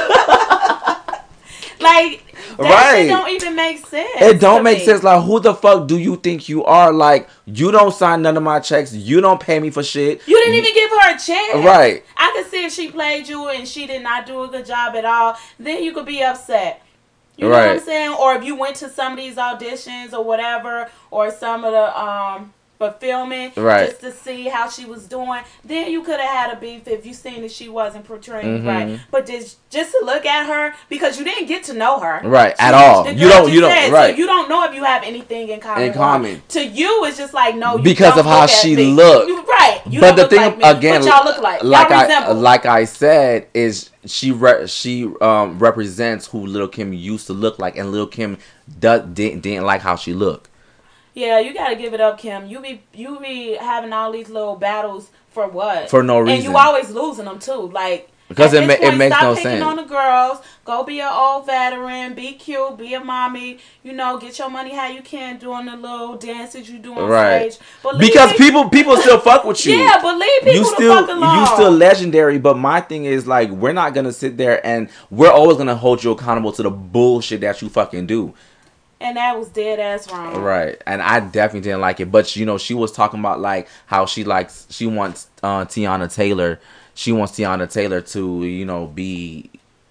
Like, that Right. shit don't even make sense. It don't to make me. sense. Like, who the fuck do you think you are? Like, you don't sign none of my checks. You don't pay me for shit. You didn't even give her a chance. Right. I could see if she played you and she did not do a good job at all, then you could be upset. You know what I'm Right. saying? Or if you went to some of these auditions or whatever, or some of the um fulfillment, Right. just to see how she was doing, then you could have had a beef if you seen that she wasn't portraying Mhm. right. But just just to look at her, because you didn't get to know her. Right, She- at all. the You girl don't- just you don't- said, right. So you don't know if you have anything in common. In with common. her. To you, it's just like, no, you Because don't of how look as she me. look. You, right. You But don't the look thing like me, again, but y'all look like. like y'all I resemble. like I said, is she re- she um represents who Little Kim used to look like, and Little Kim does didn't, didn't like how she looked. Yeah, you gotta give it up, Kim. You be you be having all these little battles for what? For no And reason. you always losing them too. Like, Because At it this ma- it point, makes stop no picking sense. on the girls. Go be an old veteran. Be cute. Be a mommy. You know, get your money how you can doing the little dances you do on Right. stage. But leave Because me- people people still fuck with you. Yeah, but leave You people the still fuck alone. you still legendary, but my thing is like we're not gonna sit there and we're always gonna hold you accountable to the bullshit that you fucking do. And that was dead ass wrong. Right. And I definitely didn't like it. But you know, she was talking about like how she likes she wants uh Tiana Taylor. She wants Tiana Taylor to, you know, be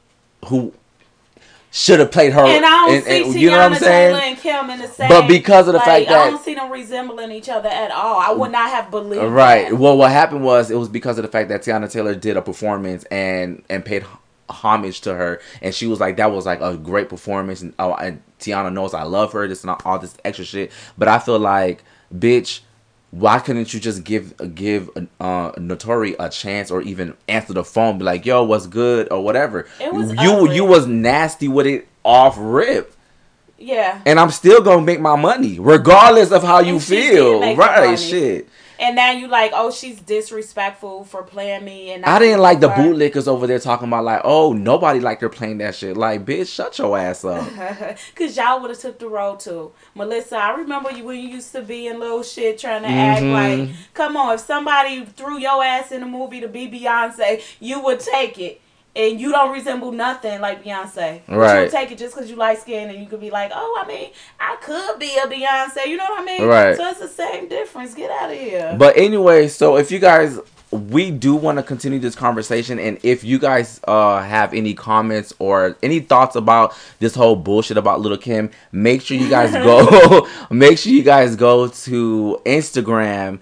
who should have played her. And I don't and, see and, Tiana you know what I'm saying? Taylor and Kim in the same. But because of the like, fact that I don't see them resembling each other at all. I would not have believed right. that. Well, what happened was it was because of the fact that Tiana Taylor did a performance and and paid homage to her, and she was like, that was like a great performance, and oh, and Tiana knows I love her. This and all this extra shit, but I feel like, bitch, why couldn't you just give give uh, Notori a chance or even answer the phone, be like, yo, what's good or whatever? It was you ugly. you was nasty with it off rip. Yeah. And I'm still gonna make my money regardless of how you And she did feel, make the right? money. Shit. And now you like, oh, she's disrespectful for playing me. And I didn't like the her. bootlickers over there talking about like, oh, nobody liked her playing that shit. Like, bitch, shut your ass up. Cause y'all would have took the road too. Melissa, I remember you when you used to be in little shit trying to act like, come on, if somebody threw your ass in a movie to be Beyonce, you would take it. And you don't resemble nothing like Beyonce. But Right. you would take it just because you light skin and you could be like, oh, I mean, I could be a Beyonce. You know what I mean? Right. So it's the same difference. Get out of here. But anyway, so if you guys, we do want to continue this conversation, and if you guys uh have any comments or any thoughts about this whole bullshit about Lil' Kim, make sure you guys go. Make sure you guys go to Instagram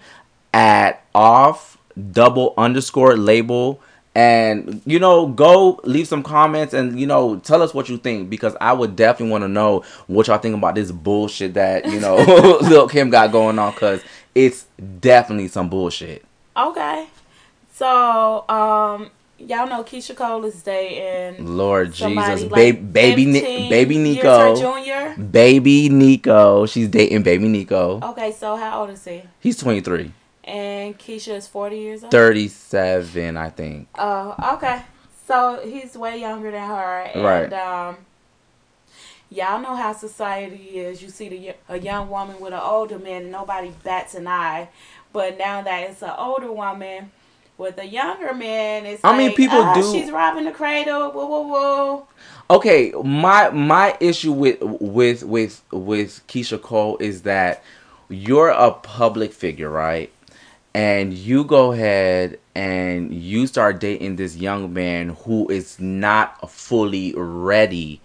at off double underscore label. And, you know, go leave some comments and, you know, tell us what you think. Because I would definitely want to know what y'all think about this bullshit that, you know, Lil' Kim got going on. Because it's definitely some bullshit. Okay. So, um, y'all know Keisha Cole is dating Lord somebody Jesus. like Ba- baby, Ni- fifteen baby years Nico. her junior. Baby Nico. She's dating baby Nico. Okay, so how old is he? He's twenty-three. And Keisha is forty years old? thirty-seven, I think. Oh, okay. So he's way younger than her. And, Right. um, y'all know how society is. You see the, a young woman with an older man and nobody bats an eye. But now that it's an older woman with a younger man, it's I like, mean, people ah, do- she's robbing the cradle. Whoa, whoa, whoa. Okay, my my issue with with with with Keisha Cole is that you're a public figure, right? And you go ahead and you start dating this young man who is not fully ready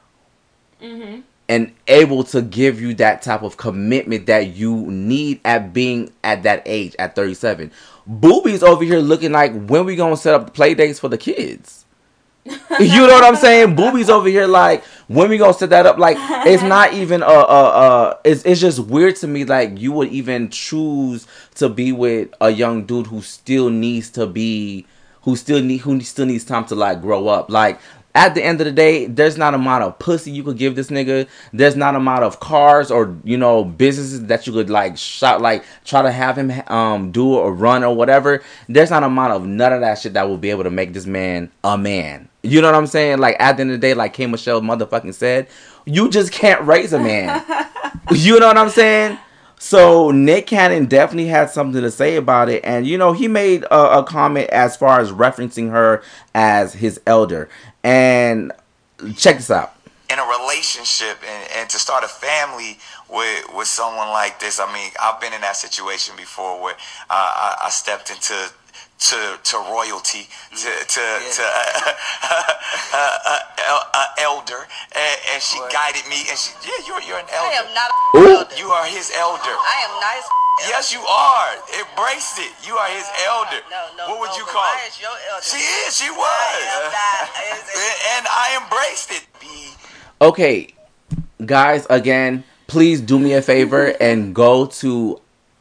Mm-hmm. and able to give you that type of commitment that you need at being at that age, at thirty-seven. Boobies over here looking like, when we gonna set up play dates for the kids? You know what I'm saying? Boobies over here like, when we gonna set that up? Like, it's not even a, a, a it's, it's just weird to me, like, you would even choose to be with a young dude who still needs to be, who still need, who still needs time to, like, grow up. Like, at the end of the day, there's not a amount of pussy you could give this nigga. There's not a amount of cars or, you know, businesses that you could, like, shot, like, try to have him um do or run or whatever. There's not a amount of none of that shit that will be able to make this man a man. You know what I'm saying? Like, at the end of the day, like K. Michelle motherfucking said, you just can't raise a man. You know what I'm saying? So Nick Cannon definitely had something to say about it. And, you know, he made a, a comment as far as referencing her as his elder. And check this out. In a relationship and, and to start a family with with someone like this, I mean, I've been in that situation before where uh, I, I stepped into to to royalty, to to Yeah. to uh, uh, uh, uh, uh, elder, and, and she What? guided me, and she, yeah, you're you're an I elder. am not Ooh. a elder. You are his elder. I am not his Yes, you are. Embrace it. You are his elder. No, no, What would no, you but call why it? is your elder? She is. She I am was. not. It's- it's- And I embraced it. Be Okay, guys, again, please do me a favor and go to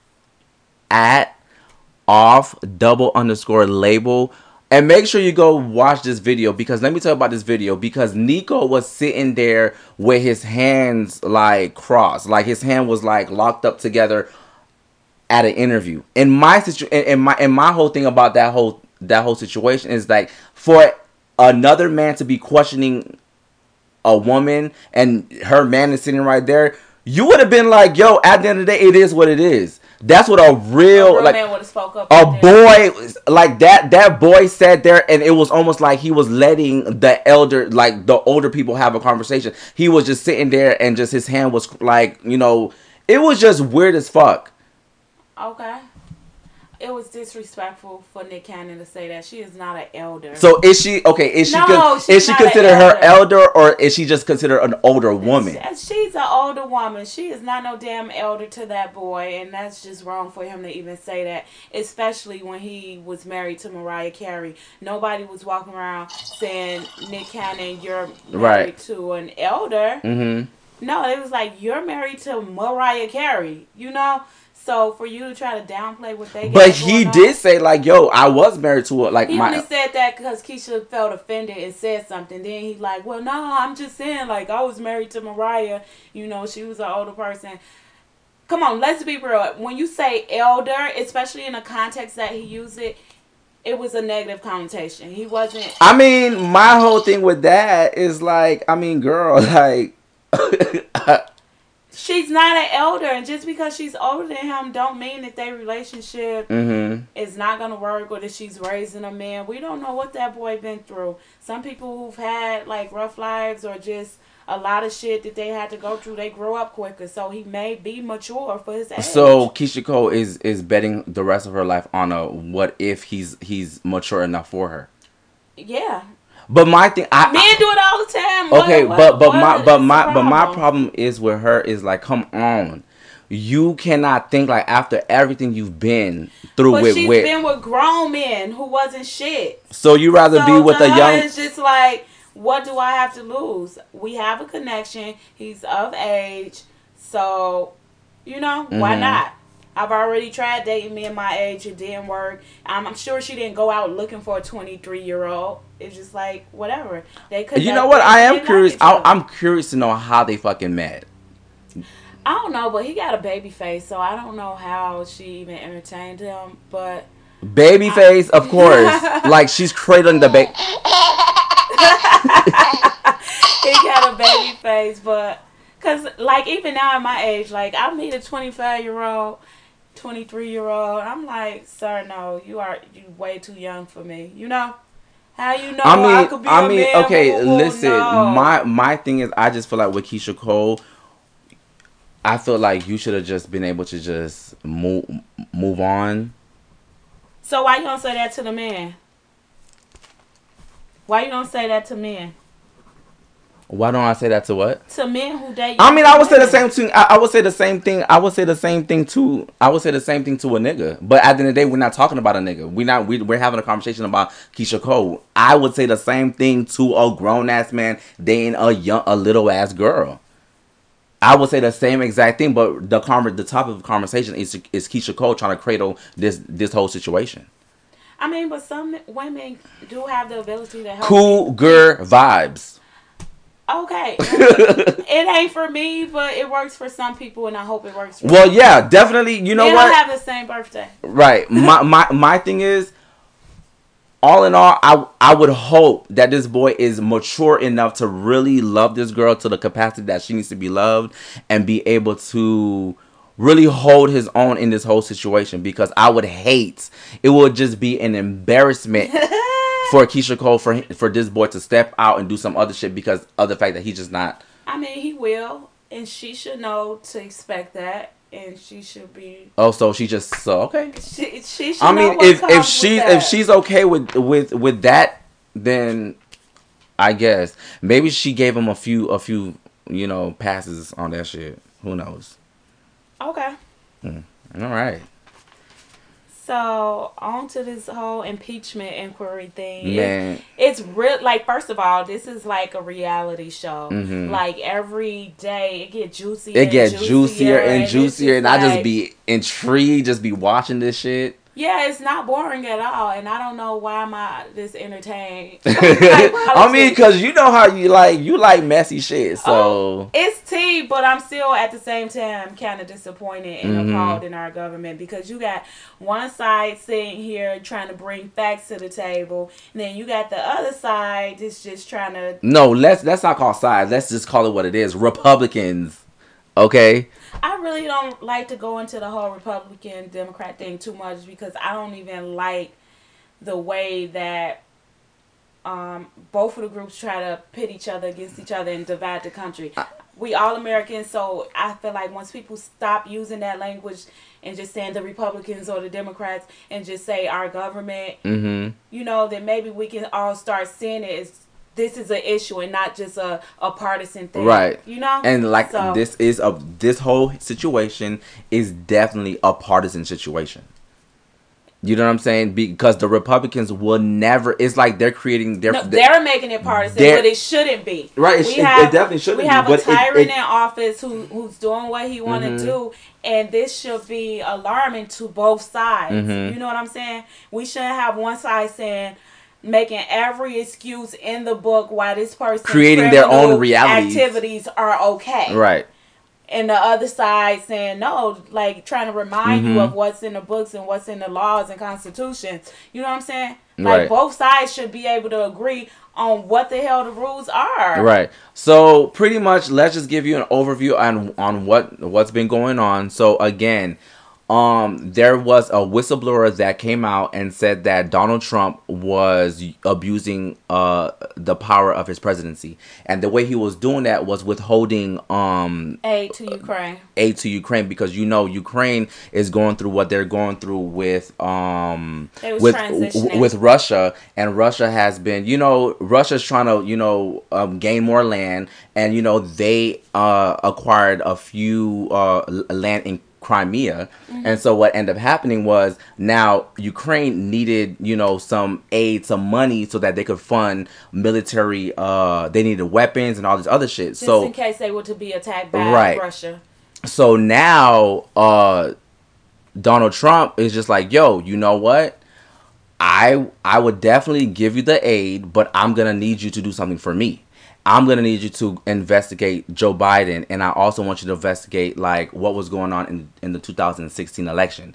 at off double underscore label and make sure you go watch this video, because let me tell you about this video, because Nico was sitting there with his hands like crossed, like his hand was like locked up together at an interview. In my situ in, in my in my whole thing about that whole that whole situation is like for another man to be questioning a woman and her man is sitting right there, you would have been like, yo, at the end of the day, it is what it is. That's what a real, a real like man would have spoke up. a boy like that. That boy sat there, and it was almost like he was letting the elder, like the older people, have a conversation. He was just sitting there, and just his hand was like, you know, it was just weird as fuck. Okay. It was disrespectful for Nick Cannon to say that. She is not an elder. So is she okay? Is she no, con- she's is she not considered an elder. her elder, or is she just considered an older woman? She's an older woman. She is not no damn elder to that boy, and that's just wrong for him to even say that. Especially when he was married to Mariah Carey. Nobody was walking around saying, Nick Cannon, you're married Right. to an elder. Mm-hmm. No, it was like, you're married to Mariah Carey. You know. So for you to try to downplay what they, but he on, did say like, "Yo, I was married to her." Like he my, only said that because Keisha felt offended and said something. Then he's like, "Well, no, I'm just saying, like, I was married to Mariah. You know, she was an older person." Come on, let's be real. When you say elder, especially in the context that he used it, it was a negative connotation. He wasn't. I mean, my whole thing with that is like, I mean, girl, like. She's not an elder, and just because she's older than him don't mean that their relationship mm-hmm. is not going to work, or that she's raising a man. We don't know what that boy been through. Some people who've had like rough lives or just a lot of shit that they had to go through, they grow up quicker, so he may be mature for his age. So Keisha Cole is is betting the rest of her life on a what if he's he's mature enough for her. Yeah. But my thing, I, men do it all the time. Okay, what, but but what my but my problem? but my problem is with her is like, come on, you cannot think like after everything you've been through but with she's with. been with grown men who wasn't shit. So you rather so be with to a her, young? It's just like, what do I have to lose? We have a connection. He's of age, so you know mm-hmm. why not? I've already tried dating men my age. It didn't work. I'm, I'm sure she didn't go out looking for a twenty-three year old. It's just like whatever. They could. You know what? I am curious. Like I, I'm curious to know how they fucking met. I don't know, but he got a baby face, so I don't know how she even entertained him. But baby I, face, of course. Like she's cradling the baby. He got a baby face, but. Because, like, even now at my age, like, I meet a twenty-five-year-old, twenty-three-year-old. I'm like, sir, no, you are you way too young for me. You know? How you know I mean, I could be I a mean, man? okay, Ooh, listen. no. My my thing is, I just feel like with Keisha Cole, I feel like you should have just been able to just move move on. So why you don't say that to the man? Why you don't say that to men? Why don't I say that to what? To men who date. I mean, I would say the same thing. I, I would say the same thing. I would say the same thing to. I would say the same thing to a nigga. But at the end of the day, we're not talking about a nigga. We not. We, we're having a conversation about Keisha Cole. I would say the same thing to a grown ass man dating a young, a little ass girl. I would say the same exact thing. But the conver- the topic of conversation is is Keisha Cole trying to cradle this this whole situation. I mean, but some women do have the ability to help. Cougar vibes. Okay, it ain't for me, but it works for some people, and I hope it works for well, me. yeah, definitely. You know they what? They don't have the same birthday. Right. My my my thing is, all in all, I I would hope that this boy is mature enough to really love this girl to the capacity that she needs to be loved, and be able to really hold his own in this whole situation. Because I would hate, it would just be an embarrassment. For Keisha Cole, for for this boy to step out and do some other shit because of the fact that he's just not. I mean, he will, and she should know to expect that, and she should be. Oh, so she just so okay. She she should. I mean, know if what if she if that. she's okay with with with that, then I guess maybe she gave him a few a few you know passes on that shit. Who knows? Okay. Hmm. All right. So on to this whole impeachment inquiry thing. Man. It's, it's real. Like, first of all, this is like a reality show. Mm-hmm. Like every day, it get juicier. It get juicier and, and juicier, and like, I just be intrigued, just be watching this shit. Yeah, it's not boring at all, and I don't know why am I this entertained. Like, I mean, politics. because you know how you like you like messy shit, Oh, so it's tea, but I'm still at the same time kind of disappointed and hmm appalled in our government because you got one side sitting here trying to bring facts to the table, and then you got the other side that's just trying to. no, let's let's not call sides. Let's just call it what it is. Republicans, okay? I really don't like to go into the whole Republican Democrat thing too much because I don't even like the way that um, both of the groups try to pit each other against each other and divide the country. We all Americans, so I feel like once people stop using that language and just saying the Republicans or the Democrats and just say our government, hmm you know, then maybe we can all start seeing it as this is an issue and not just a, a partisan thing. Right. You know? And like So, this is a this whole situation is definitely a partisan situation. You know what I'm saying? Because the Republicans will never. It's like they're creating their. no, they're making it partisan, they're- but it shouldn't be. Right, it we sh- it have, definitely shouldn't We have be, a but it- tyrant it- in office who who's doing what he want to Mhm. do, and this should be alarming to both sides. Mhm. You know what I'm saying? We shouldn't have one side saying, making every excuse in the book why this person Creating their own realities. activities are okay, right. and the other side saying no, like trying to remind you Mhm. of what's in the books and what's in the laws and constitutions. You know what I'm saying? Like Right. both sides should be able to agree on what the hell the rules are. Right. So pretty much, let's just give you an overview on on what what's been going on. So again, um, there was a whistleblower that came out and said that Donald Trump was abusing uh the power of his presidency, and the way he was doing that was withholding um Aid to Ukraine. aid to Ukraine, because you know Ukraine is going through what they're going through with um They was with transitioning. with Russia, and Russia has been, you know, Russia's trying to, you know, um, gain more land, and you know they uh acquired a few uh l- land in Crimea. Mm-hmm. And so what ended up happening was now Ukraine needed, you know, some aid, some money so that they could fund military, uh they needed weapons and all this other shit. Just So in case they were to be attacked by Right. Russia. so now uh Donald Trump is just like, yo, you know what? I I would definitely give you the aid, but I'm gonna need you to do something for me. I'm gonna need you to investigate Joe Biden, and I also want you to investigate like what was going on in in the two thousand sixteen election.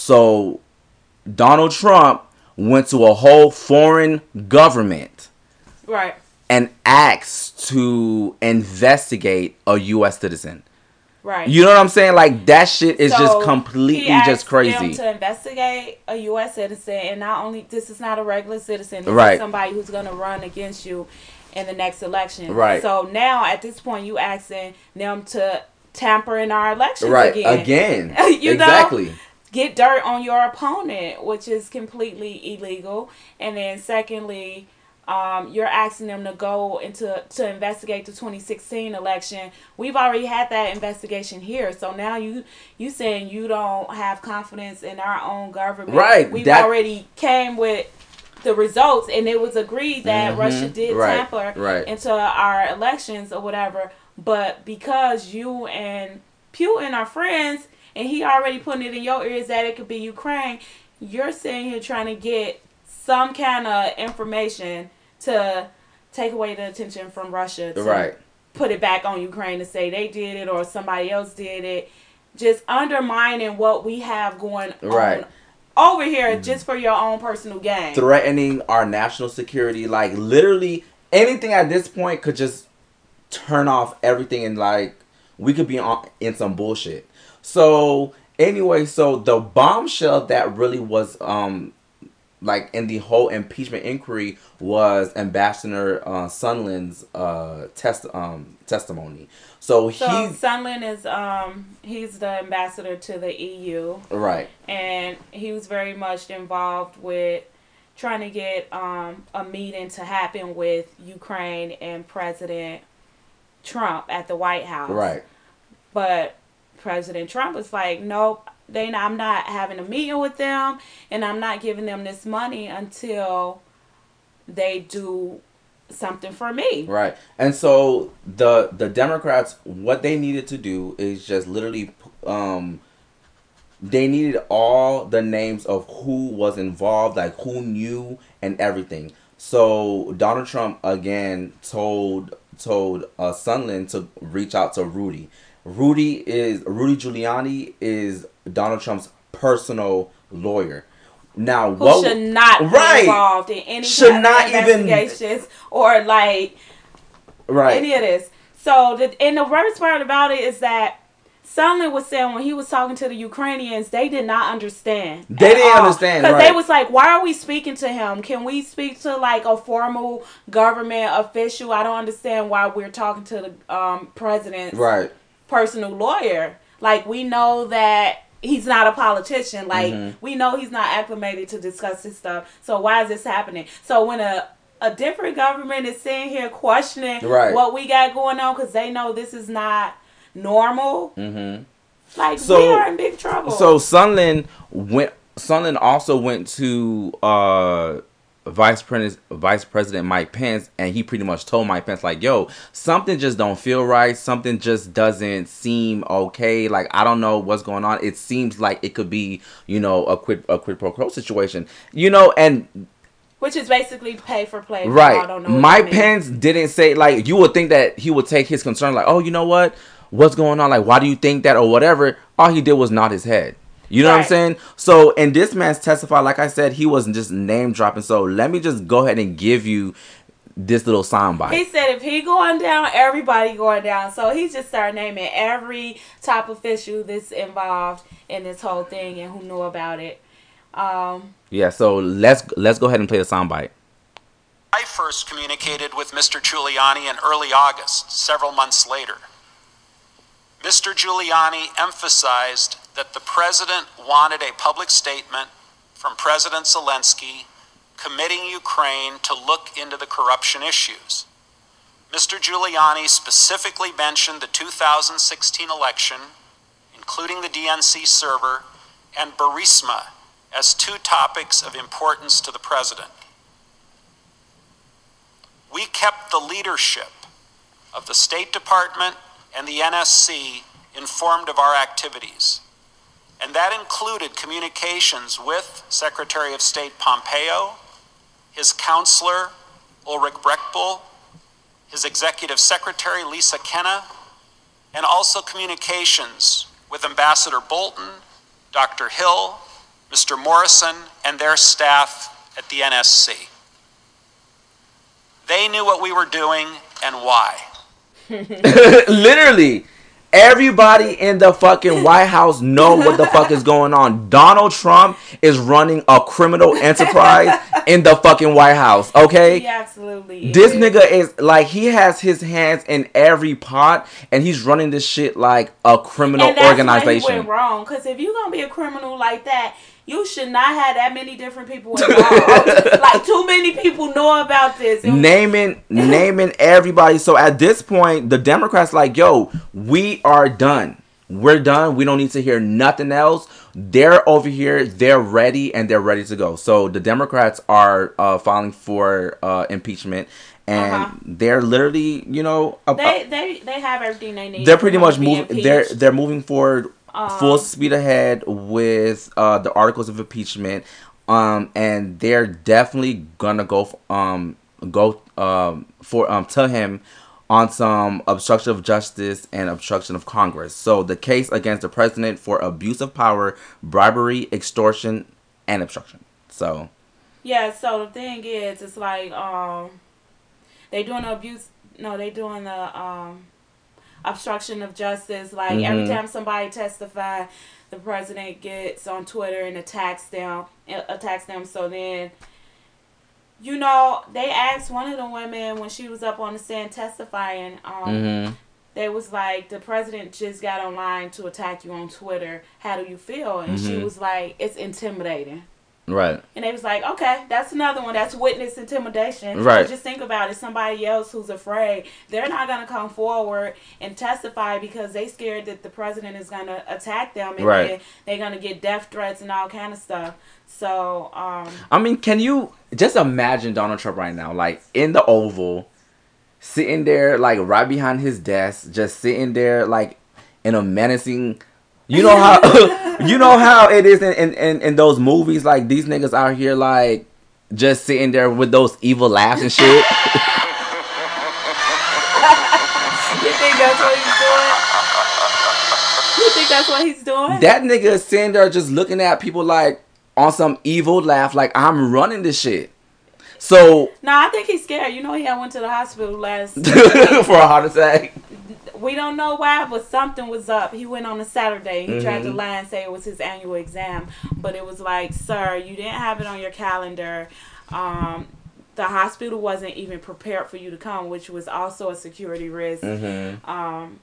So Donald Trump went to a whole foreign government Right. and asked to investigate a U S citizen. Right. You know what I'm saying? Like that shit is So, just he completely asked just crazy. them to investigate a U S citizen, and not only this is not a regular citizen, this Right. is somebody who's gonna run against you in the next election. Right. So now at this point, you asking them to tamper in our elections Right. again. Again. You know? exactly. Get dirt on your opponent, which is completely illegal. And then secondly, um, you're asking them to go into to investigate the twenty sixteen election. We've already had that investigation here, so now you you saying you don't have confidence in our own government. Right, We've that- already came with the results, and it was agreed that Mhm, Russia did right, tamper right. into our elections or whatever. But because you and Putin are friends, and he already putting it in your ears that it could be Ukraine, you're sitting here trying to get some kind of information to take away the attention from Russia, to Right. put it back on Ukraine to say they did it or somebody else did it, just undermining what we have going Right. on over here just for your own personal gain. Threatening our national security, like literally anything at this point could just turn off everything, and like we could be on in some bullshit. So anyway, so the bombshell that really was um like in the whole impeachment inquiry was Ambassador uh, Sondland's uh test um testimony. So, So he's Sondland is um he's the ambassador to the E U, right. and he was very much involved with trying to get um a meeting to happen with Ukraine and President Trump at the White House. Right. But President Trump was like, nope, they not, I'm not having a meeting with them, and I'm not giving them this money until they do something for me. Right. And so the the Democrats, what they needed to do is just literally um they needed all the names of who was involved, like who knew and everything. So Donald Trump again told told uh, Sunland to reach out to Rudy. Rudy is Rudy Giuliani is Donald Trump's personal lawyer. Now, Who what should not right, be involved in any should kind not of even investigations or like right. any of this. So, the, and the worst part about it is that Sunland was saying when he was talking to the Ukrainians, they did not understand. They didn't all. understand, Because right. they was like, why are we speaking to him? Can we speak to like a formal government official? I don't understand why we're talking to the um, president's right. personal lawyer. Like, we know that he's not a politician. Like, mm-hmm. we know he's not acclimated to discuss this stuff. So why is this happening? So when a a different government is sitting here questioning right. what we got going on because they know this is not normal. Mm-hmm. Like, so, we are in big trouble. So Sunland went. Sunland also went to uh, Vice President Vice President Mike Pence, and he pretty much told Mike Pence like, "Yo, something just don't feel right. Something just doesn't seem okay. Like, I don't know what's going on. It seems like it could be, you know, a quid a quid pro quo situation. You know, and." Which is basically pay for play. Right. I don't know Mike Pence didn't say, like, you would think that he would take his concern, like, oh, you know what? What's going on? Like, why do you think that or whatever? All he did was nod his head. You know right. what I'm saying? So, and this man's testified, like I said, he wasn't just name dropping. So, let me just go ahead and give you this little soundbite. He said if he going down, everybody going down. So, he just started naming every top official that's involved in this whole thing and who knew about it. Um, yeah, so let's let's go ahead and play the soundbite. I first communicated with Mister Giuliani in early August, several months later. Mister Giuliani emphasized that the president wanted a public statement from President Zelensky committing Ukraine to look into the corruption issues. Mister Giuliani specifically mentioned the two thousand sixteen election, including the D N C server, and Burisma as two topics of importance to the president. We kept the leadership of the State Department and the N S C informed of our activities, and that included communications with Secretary of State Pompeo, his counselor Ulrich Brechtbull, his executive secretary Lisa Kenna, and also communications with Ambassador Bolton, Doctor Hill, Mister Morrison, and their staff at the N S C. They knew what we were doing and why. Literally, everybody in the fucking White House know what the fuck is going on. Donald Trump is running a criminal enterprise in the fucking White House, okay? He absolutely This is. nigga is, like, he has his hands in every pot, and he's running this shit like a criminal and that's organization. Where he went wrong, because if you're going to be a criminal like that, you should not have that many different people involved. Like, too many people know about this. Naming, naming everybody. So at this point, the Democrats like, yo, we are done. We're done. We don't need to hear nothing else. They're over here. They're ready, and they're ready to go. So the Democrats are uh, filing for uh, impeachment, and uh-huh. they're literally, you know, uh, they they they have everything they need. They're pretty much moving. They're they're moving forward. Um, full speed ahead with uh, the articles of impeachment, um, and they're definitely gonna go um, go um, for um, to him on some obstruction of justice and obstruction of Congress. So the case against the president for abuse of power, bribery, extortion, and obstruction. So yeah. So the thing is, it's like um, they doing the abuse. No, they doing the um. obstruction of justice. Like, mm-hmm. every time somebody testify, the president gets on Twitter and attacks them attacks them so then, you know, they asked one of the women when she was up on the stand testifying, um mm-hmm. they was like, the president just got online to attack you on Twitter, how do you feel? And mm-hmm. she was like, it's intimidating. Right. And they was like, okay, that's another one. That's witness intimidation. Right. But just think about it. Somebody else who's afraid, they're not going to come forward and testify because they scared that the president is going to attack them. And right. then they're going to get death threats and all kind of stuff. So, um... I mean, can you just imagine Donald Trump right now, like, in the Oval, sitting there, like, right behind his desk, just sitting there, like, in a menacing... You know how... You know how it is in, in, in, in those movies, like these niggas out here like just sitting there with those evil laughs and shit. You think that's what he's doing? You think that's what he's doing? That nigga is sitting there just looking at people like on some evil laugh, like I'm running this shit. So no, I think he's scared. You know, he had went to the hospital last for a heart attack. We don't know why, but something was up. He went on a Saturday. He mm-hmm. tried to lie and say it was his annual exam, but it was like, sir, you didn't have it on your calendar. Um, the hospital wasn't even prepared for you to come, which was also a security risk. Mm-hmm. Um,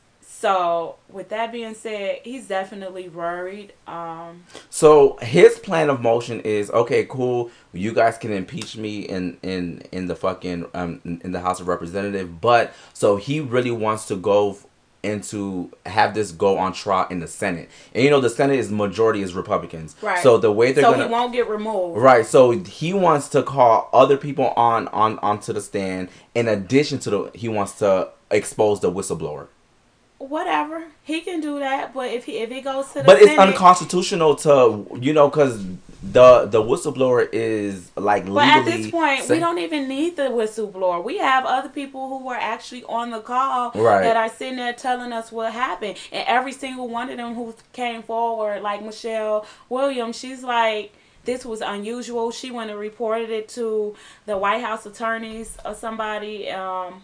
so, with that being said, he's definitely worried. Um, so, his plan of motion is, okay, cool, you guys can impeach me in, in, in the fucking, um, in the House of Representatives, but, so he really wants to go into, have this go on trial in the Senate. And, you know, the Senate is, majority is Republicans. Right. So, the way they're so gonna... So, he won't get removed. Right, so he wants to call other people on, on, onto the stand, in addition to the, he wants to expose the whistleblower. Whatever, he can do that, but if he if he goes to the but Senate, it's unconstitutional to, you know, because the the whistleblower is like legally. But at this point, say- we don't even need the whistleblower. We have other people who were actually on the call right. that are sitting there telling us what happened, and every single one of them who came forward, like Michelle Williams, she's like, this was unusual. She went and reported it to the White House attorneys or somebody. Um,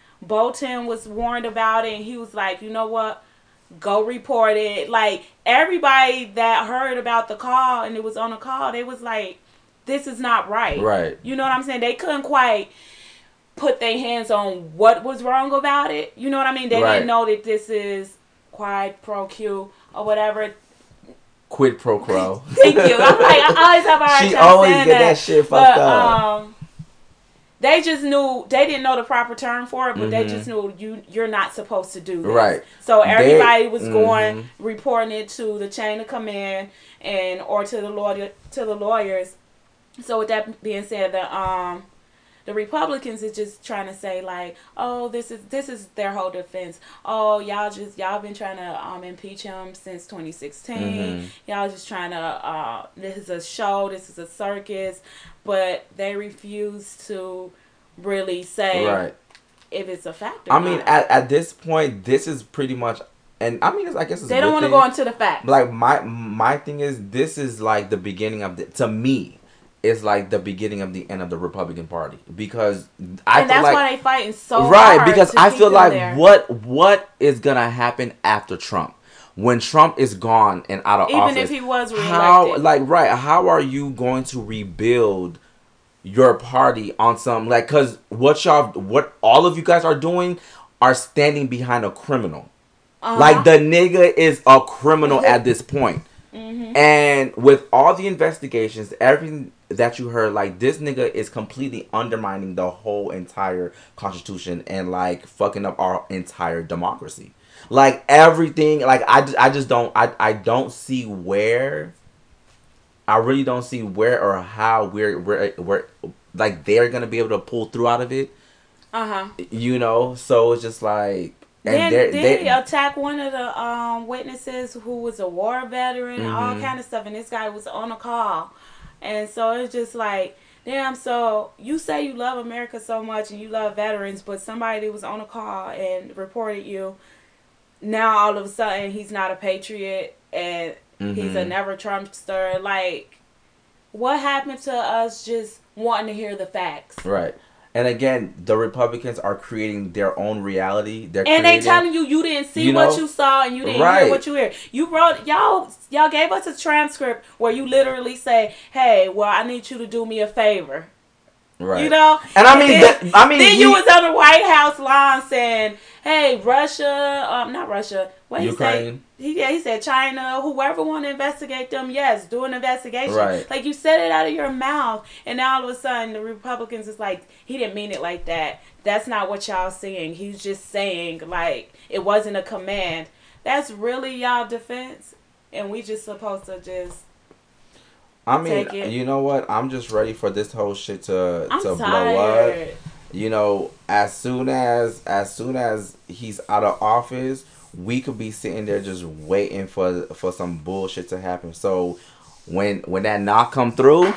Bolton was warned about it, and he was like, you know what, go report it. Like, everybody that heard about the call and it was on a call, they was like, this is not right. Right. You know what I'm saying? They couldn't quite put their hands on what was wrong about it. You know what I mean? They right. didn't know that this is quid pro quo or whatever. Quid pro quo. Thank you. I'm like, I always have a hard she time always saying get that, that shit fucked but, up. Um, They just knew, they didn't know the proper term for it, but mm-hmm. they just knew you, you're not supposed to do this. Right. So everybody they, was mm-hmm. going, reporting it to the chain of command and or to the lawyer, to the lawyers. So with that being said, the um the Republicans is just trying to say like, oh, this is this is their whole defense. Oh, y'all just y'all been trying to um impeach him since twenty sixteen. Mm-hmm. Y'all just trying to uh this is a show, this is a circus, but they refuse to really say right. if it's a fact. I mean, at at this point, this is pretty much. And I mean, it's, I guess it's they don't want to go into the facts. Like my my thing is, this is like the beginning of the. To me, it's like the beginning of the end of the Republican Party because I and feel that's like, why they fighting so right hard because to I keep feel them like there. what what is gonna happen after Trump when Trump is gone and out of even office? Even if he was reelected, how like right? How are you going to rebuild your party on some like? Because what y'all, what all of you guys are doing, are standing behind a criminal. Uh-huh. Like, the nigga is a criminal at this point. Mm-hmm. And with all the investigations, everything that you heard, like, this nigga is completely undermining the whole entire Constitution and, like, fucking up our entire democracy. Like, everything, like, I, I just don't, I, I don't see where, I really don't see where or how we're, we're, we're like, they're gonna be able to pull through out of it. Uh-huh. You know? So, it's just, like... And then they, they attack one of the um, witnesses who was a war veteran, mm-hmm. all kind of stuff, and this guy was on a call, and so it's just like, damn. So you say you love America so much and you love veterans, but somebody that was on a call and reported you, now all of a sudden he's not a patriot and mm-hmm. he's a never Trumpster. Like, what happened to us just wanting to hear the facts? Right. And again, the Republicans are creating their own reality. They're and creating, they telling you you didn't see you know, what you saw and you didn't right. hear what you hear. You wrote y'all y'all gave us a transcript where you literally say, "Hey, well, I need you to do me a favor." Right. You know. And I mean, and then, the, I mean, then he, you was on the White House lawn saying, "Hey, Russia, um, not Russia. What he Ukraine. say? He yeah, he said China. Whoever want to investigate them, yes, do an investigation." Right. Like, you said it out of your mouth, and now all of a sudden the Republicans is like, he didn't mean it like that. That's not what y'all saying. He's just saying like it wasn't a command. That's really y'all defense, and we just supposed to just. I mean, you know what? I'm just ready for this whole shit to I'm to tired. blow up. You know, as soon as as soon as he's out of office, we could be sitting there just waiting for for some bullshit to happen. So when when that knock come through,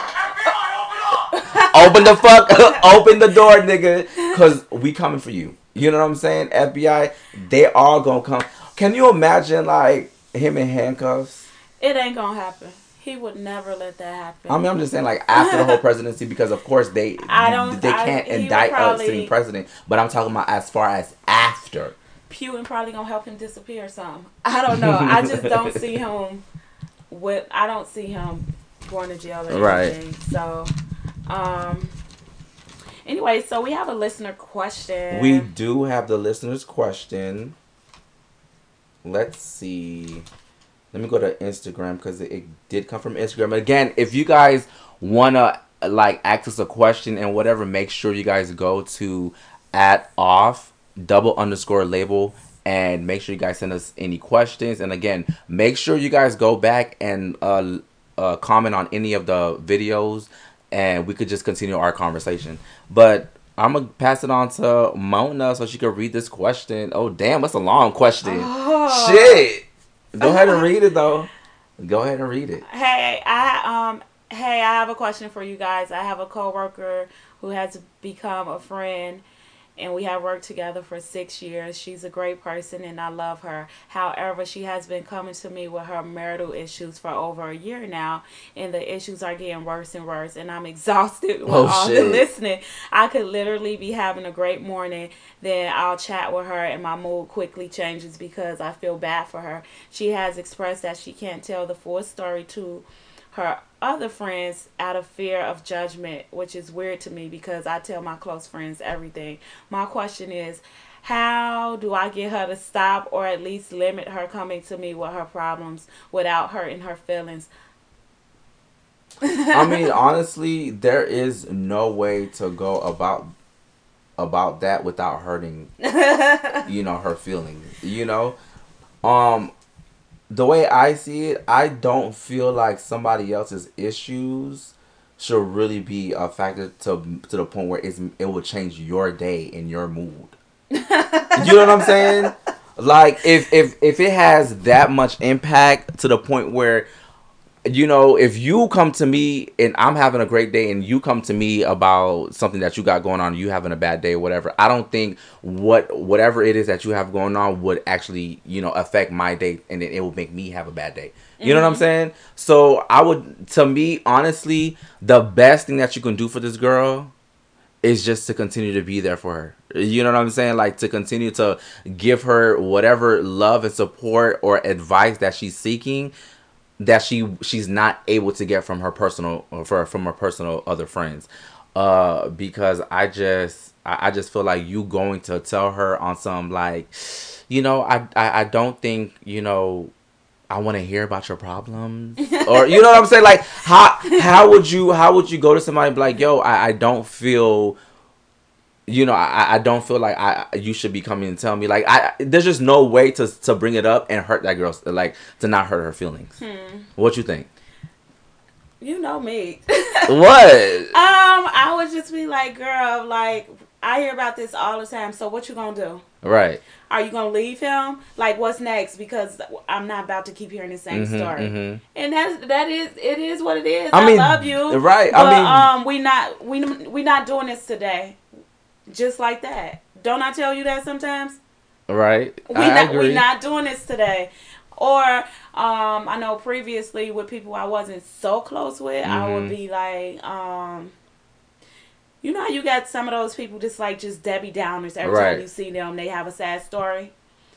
open the fuck, open the door, nigga, cause we coming for you. You know what I'm saying? F B I, they all gonna come. Can you imagine like him in handcuffs? It ain't gonna happen. He would never let that happen. I mean, I'm just saying, like, after the whole presidency, because of course they I don't, they can't I, indict probably, a sitting president. But I'm talking about as far as after. Putin probably gonna help him disappear or something. I don't know. I just don't see him with. I don't see him going to jail or anything. Right. So, um. Anyway, so we have a listener question. We do have the listener's question. Let's see. Let me go to Instagram because it, it did come from Instagram. Again, if you guys want to like ask us a question and whatever, make sure you guys go to at off double underscore label and make sure you guys send us any questions. And again, make sure you guys go back and uh, uh, comment on any of the videos and we could just continue our conversation. But I'm going to pass it on to Mona so she can read this question. Oh, damn, that's a long question. Oh. Shit. Go ahead and read it, though. Go ahead and read it. Hey, I um, hey, I have a question for you guys. I have a coworker who has become a friend, and we have worked together for six years. She's a great person, and I love her. However, she has been coming to me with her marital issues for over a year now, and the issues are getting worse and worse, and I'm exhausted with oh, all shit. the listening. I could literally be having a great morning, then I'll chat with her, and my mood quickly changes because I feel bad for her. She has expressed that she can't tell the full story to her other friends out of fear of judgment, which is weird to me because I tell my close friends everything. My question is, how do I get her to stop or at least limit her coming to me with her problems without hurting her feelings? I mean, honestly, there is no way to go about about that without hurting, you know, her feelings. You know, um. The way I see it, I don't feel like somebody else's issues should really be a factor to to the point where it's, it will change your day and your mood. You know what I'm saying? Like, if, if, if it has that much impact to the point where, you know, if you come to me and I'm having a great day and you come to me about something that you got going on, you having a bad day or whatever, I don't think what whatever it is that you have going on would actually, you know, affect my day and then it will make me have a bad day. You mm-hmm. know what I'm saying? So I would, to me, honestly, the best thing that you can do for this girl is just to continue to be there for her. You know what I'm saying? Like, to continue to give her whatever love and support or advice that she's seeking that she she's not able to get from her personal for from her personal other friends, uh because I just I, I just feel like you going to tell her on some like, you know, I I, I don't think, you know, I want to hear about your problems or, you know what I'm saying, like how how would you how would you go to somebody and be like, yo, I, I don't feel, you know, I, I don't feel like I you should be coming and telling me, like, I there's just no way to to bring it up and hurt that girl, like, to not hurt her feelings. Hmm. What you think? You know me. What? Um, I would just be like, girl, like, I hear about this all the time. So what you gonna do? Right. Are you gonna leave him? Like, what's next? Because I'm not about to keep hearing the same mm-hmm, story. Mm-hmm. And that's that is it is what it is. I, I mean, love you. Right. But, I mean, um, we not we we not doing this today. Just like that. Don't I tell you that sometimes? Right. We I not agree. we not doing this today. Or um, I know previously with people I wasn't so close with, mm-hmm. I would be like, um, you know how you got some of those people just like just Debbie Downers. Every right. time you see them, they have a sad story.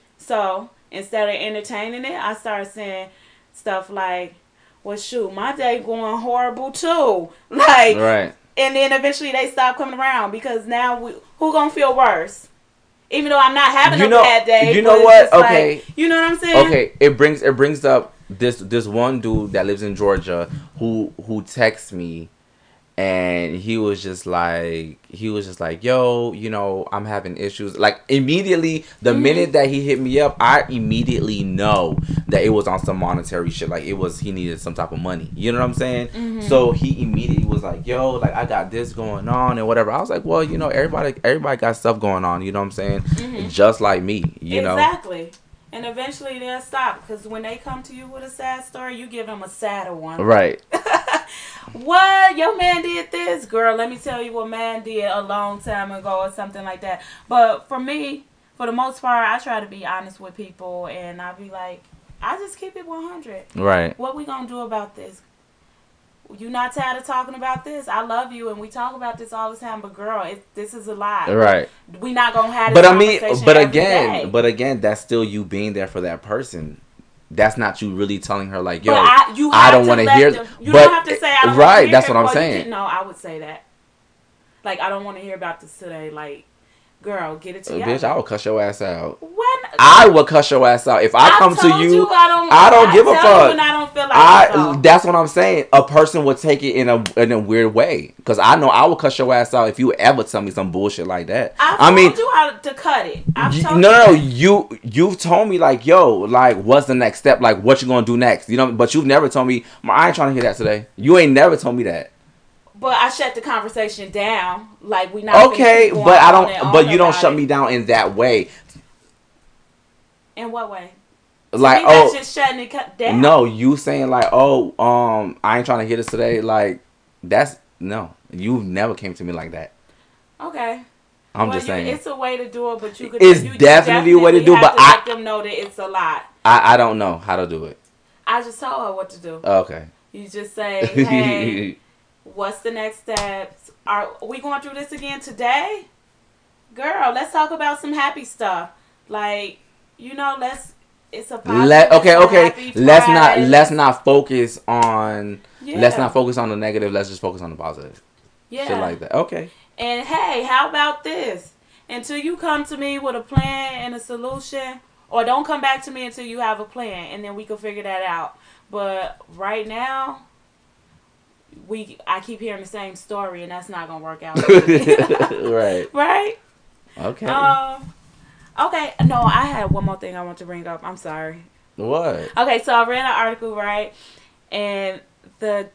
So instead of entertaining it, I started saying stuff like, well, shoot, my day going horrible too. Like, right. And then eventually they stop coming around because now we, who gonna feel worse? Even though I'm not having you a know, bad day. You know what? Okay. Like, you know what I'm saying? Okay. It brings it brings up this this one dude that lives in Georgia who who texts me, and he was just like he was just like, yo, you know, I'm having issues. Like, immediately, the mm-hmm. minute that he hit me up, I immediately know that it was on some monetary shit. Like, it was, he needed some type of money. You know what I'm saying? Mm-hmm. So he immediately was like, yo, like, I got this going on and whatever. I was like, well, you know, everybody everybody got stuff going on. You know what I'm saying? Mm-hmm. Just like me, you exactly. know? Exactly. And eventually they'll stop because when they come to you with a sad story, you give them a sadder one. Right. What? Your man did this, girl. Let me tell you what man did a long time ago or something like that. But for me, for the most part, I try to be honest with people and I be like, I just keep it one hundred. Right. What we gonna do about this? You not tired of talking about this? I love you, and we talk about this all the time. But girl, it, this is a lie. Right. We not gonna have. This but I mean, conversation but every again, day. but again, that's still you being there for that person. That's not you really telling her like, yo, But I, you I have don't to want to let hear. them- You but don't have to say I don't right. wanna hear That's it. what I'm Well, you saying. didn't know, I would say that. Like I don't want to hear about this today. Like, girl, get it Uh, together. Bitch, I will cuss your ass out. When I will cuss your ass out if I, I come to told you. you I don't. I don't give a tell fuck. You when I don't feel like I it, though. that's what I'm saying. A person would take it in a in a weird way because I know I will cuss your ass out if you ever tell me some bullshit like that. I I mean, told you how to cut it. I've you, told no, no, no, you. that. you you've told me like, yo, like, what's the next step? Like, what you gonna do next? You know, but you've never told me. I ain't trying to hear that today. You ain't never told me that. But I shut the conversation down. Like we not Okay, gonna keep but I going on and don't. But on you don't about shut it. me down in that way. In what way? Like, To me, that's oh, just shutting it cut down. no, you saying like, oh, um, I ain't trying to hear this today. Like, that's no, you never came to me like that. Okay. I'm well, just you, saying. it's a way to do it, but you could. It's you, you definitely a way to do, have but to I- let them know that it's a lie. I, I don't know how to do it. I just told her what to do. Okay. You just say, "Hey, what's the next steps? Are we going through this again today, girl? Let's talk about some happy stuff. Like, you know, let's. It's a positive, Let okay, it's a okay. happy Let's not Friday. let's not focus on Yeah. let's not focus on the negative. Let's just focus on the positive. yeah. Shit like that. Okay. And hey, how about this? Until you come to me with a plan and a solution, or don't come back to me until you have a plan, and then we can figure that out. But right now, we I keep hearing the same story, and that's not gonna work out. Right. Right? Okay. Um. Okay. No, I had one more thing I want to bring up. I'm sorry. What? Okay, so I read an article, right, and the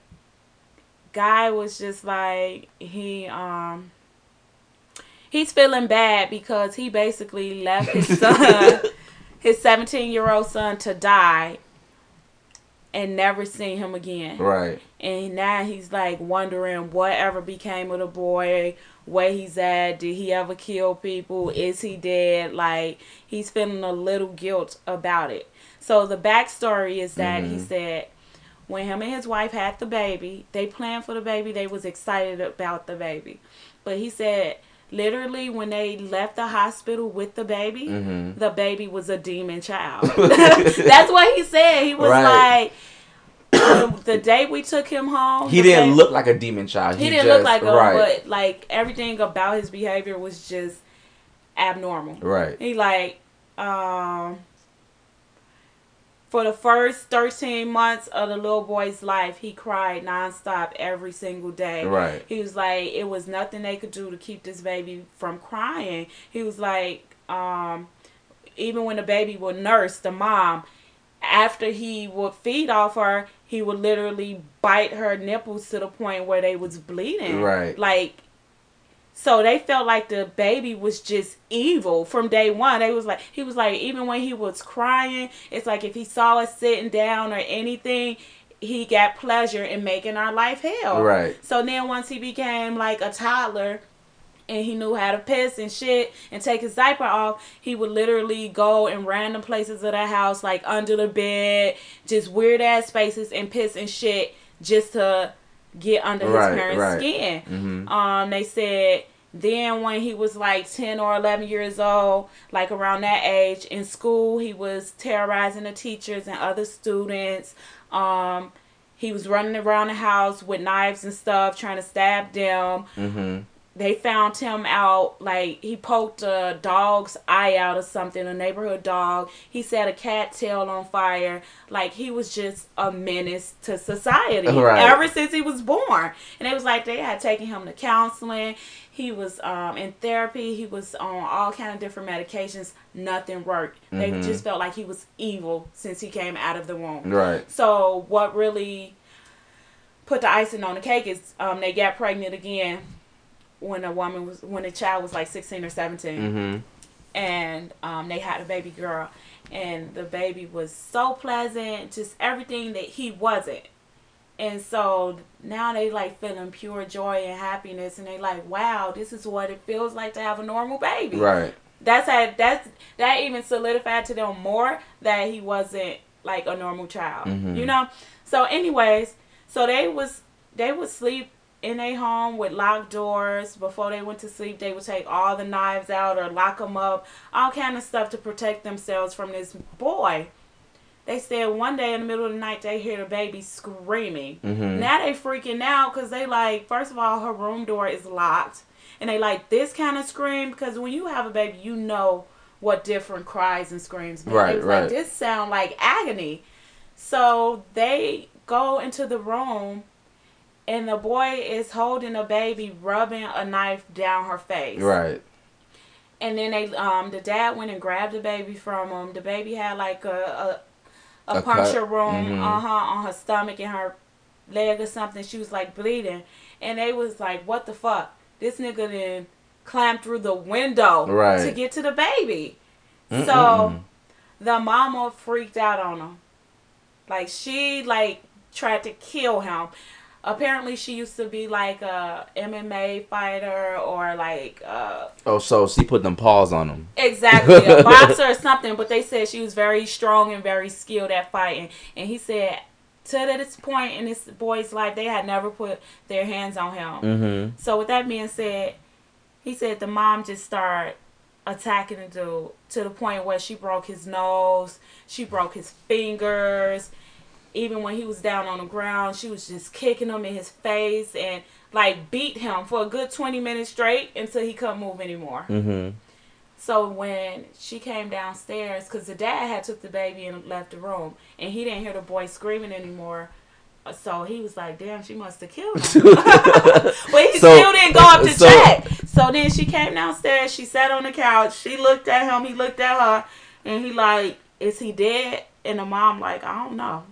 guy was just like he um he's feeling bad because he basically left his son, his seventeen year old son, to die and never seen him again. Right. And now he's like wondering whatever became of the boy, where he's at, did he ever kill people, is he dead? Like, he's feeling a little guilt about it. So the backstory is that Mm-hmm. he said when him and his wife had the baby, they planned for the baby, they was excited about the baby. But he said literally when they left the hospital with the baby, Mm-hmm. the baby was a demon child. That's what he said. He was Right. like, when the day we took him home, He the didn't baby- look like a demon child. he, He, didn't just, look like him, right. but like everything about his behavior was just abnormal. Right. He like, um, for the first thirteen months of the little boy's life, he cried nonstop every single day. Right. He was like, it was nothing they could do to keep this baby from crying. He was like, um, even when the baby would nurse the mom, after he would feed off her, he would literally bite her nipples to the point where they was bleeding. Right. Like, so they felt like the baby was just evil from day one. They was like, he was like, even when he was crying, it's like if he saw us sitting down or anything, he got pleasure in making our life hell. Right. So then once he became like a toddler, and he knew how to piss and shit and take his diaper off, he would literally go in random places of the house, like under the bed, just weird ass spaces, and piss and shit just to get under his Right, parents' right. skin. Mhm. Um, they said then when he was like ten or eleven years old, like around that age, in school, he was terrorizing the teachers and other students. Um, he was running around the house with knives and stuff, trying to stab them. Mm-hmm. They found him out, like, he poked a dog's eye out or something, a neighborhood dog. He set a cat tail on fire. Like, he was just a menace to society Right. ever since he was born. And it was like they had taken him to counseling. He was um, in therapy. He was on all kind of different medications. Nothing worked. They Mhm. just felt like he was evil since he came out of the womb. Right. So what really put the icing on the cake is um, they got pregnant again when a woman was when a child was like sixteen or seventeen. Mm-hmm. and um, they had a baby girl, and the baby was so pleasant, just everything that he wasn't. And so now they like feeling pure joy and happiness, and they like, wow, this is what it feels like to have a normal baby. Right. That's how that's that even solidified to them more that he wasn't like a normal child. Mm-hmm. You know? So anyways, so they was they would sleep in a home with locked doors. Before they went to sleep, they would take all the knives out or lock them up, all kind of stuff to protect themselves from this boy. They said one day in the middle of the night they hear the baby screaming. Mm-hmm. Now they freaking out because they like, first of all, her room door is locked. And they like this kind of scream because when you have a baby, you know what different cries and screams mean. Right, They was right. like, this sound like agony. So they go into the room and the boy is holding a baby, rubbing a knife down her face. Right. And then they, um, the dad went and grabbed the baby from him. The baby had like a a, a, A puncture cut. wound, Mhm. uh huh, on her stomach and her leg or something. She was like bleeding, and they was like, "What the fuck? This nigga then climbed through the window Right. to get to the baby." Mm-mm-mm. So the mama freaked out on him. Like she like tried to kill him. Apparently, she used to be like a M M A fighter or like uh, Oh, so she put them paws on him. exactly a boxer or something. But they said she was very strong and very skilled at fighting. And he said to this point in this boy's life, they had never put their hands on him. Mm-hmm. So with that being said, he said the mom just started attacking the dude to the point where she broke his nose, she broke his fingers. Even when he was down on the ground, she was just kicking him in his face and like beat him for a good twenty minutes straight until he couldn't move anymore. Mm-hmm. So when she came downstairs, because the dad had took the baby and left the room, and he didn't hear the boy screaming anymore. So he was like, damn, she must have killed him. But he So- still didn't go up to so- check. So then she came downstairs. She sat on the couch. She looked at him. He looked at her. And he like, is he dead? And the mom like, I don't know.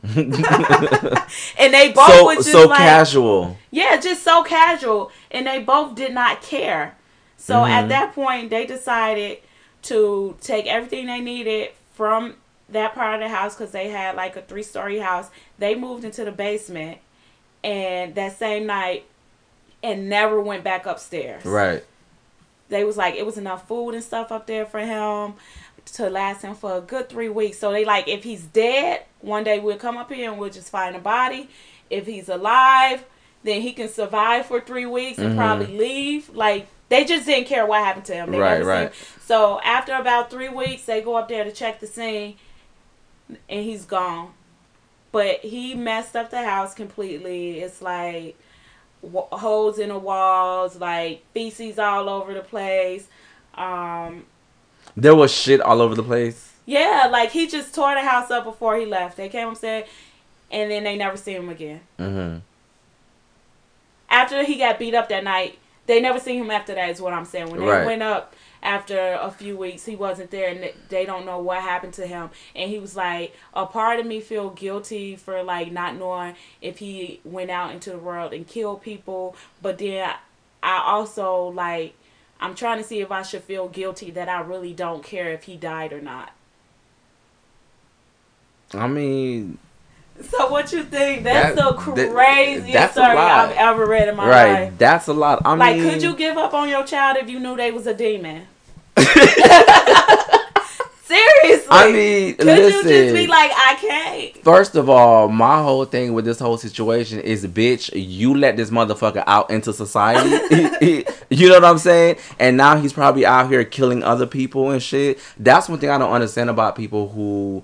And they both So was just so like, casual. yeah, just so casual. And they both did not care. So Mhm. at that point, they decided to take everything they needed from that part of the house because they had like a three-story house. They moved into the basement and that same night and never went back upstairs. Right. They was like, it was enough food and stuff up there for him to last him for a good three weeks. So they like, if he's dead, one day we'll come up here and we'll just find a body. If he's alive, then he can survive for three weeks and Mhm. probably leave. Like, they just didn't care what happened to him. They Right, never right. seen- So after about three weeks, they go up there to check the scene, and he's gone. But he messed up the house completely. It's like w- holes in the walls, like feces all over the place. Um, There was shit all over the place. yeah, like he just tore the house up before he left. They came upstairs, and then they never see him again. Mm-hmm. After he got beat up that night, they never seen him after that, is what I'm saying. When they Right. went up after a few weeks, he wasn't there, and they don't know what happened to him. And he was like, a part of me feel guilty for like not knowing if he went out into the world and killed people, but then I also like, I'm trying to see if I should feel guilty that I really don't care if he died or not. I mean, So what you think? That's That- the that- craziest that's a story lot. I've ever read in my right. life. That's a lot. I Like, mean, could you give up on your child if you knew they was a demon? Seriously. I mean, could listen. you just be like, I can't? First of all, my whole thing with this whole situation is, bitch, you let this motherfucker out into society. You know what I'm saying? And now he's probably out here killing other people and shit. That's one thing I don't understand about people who,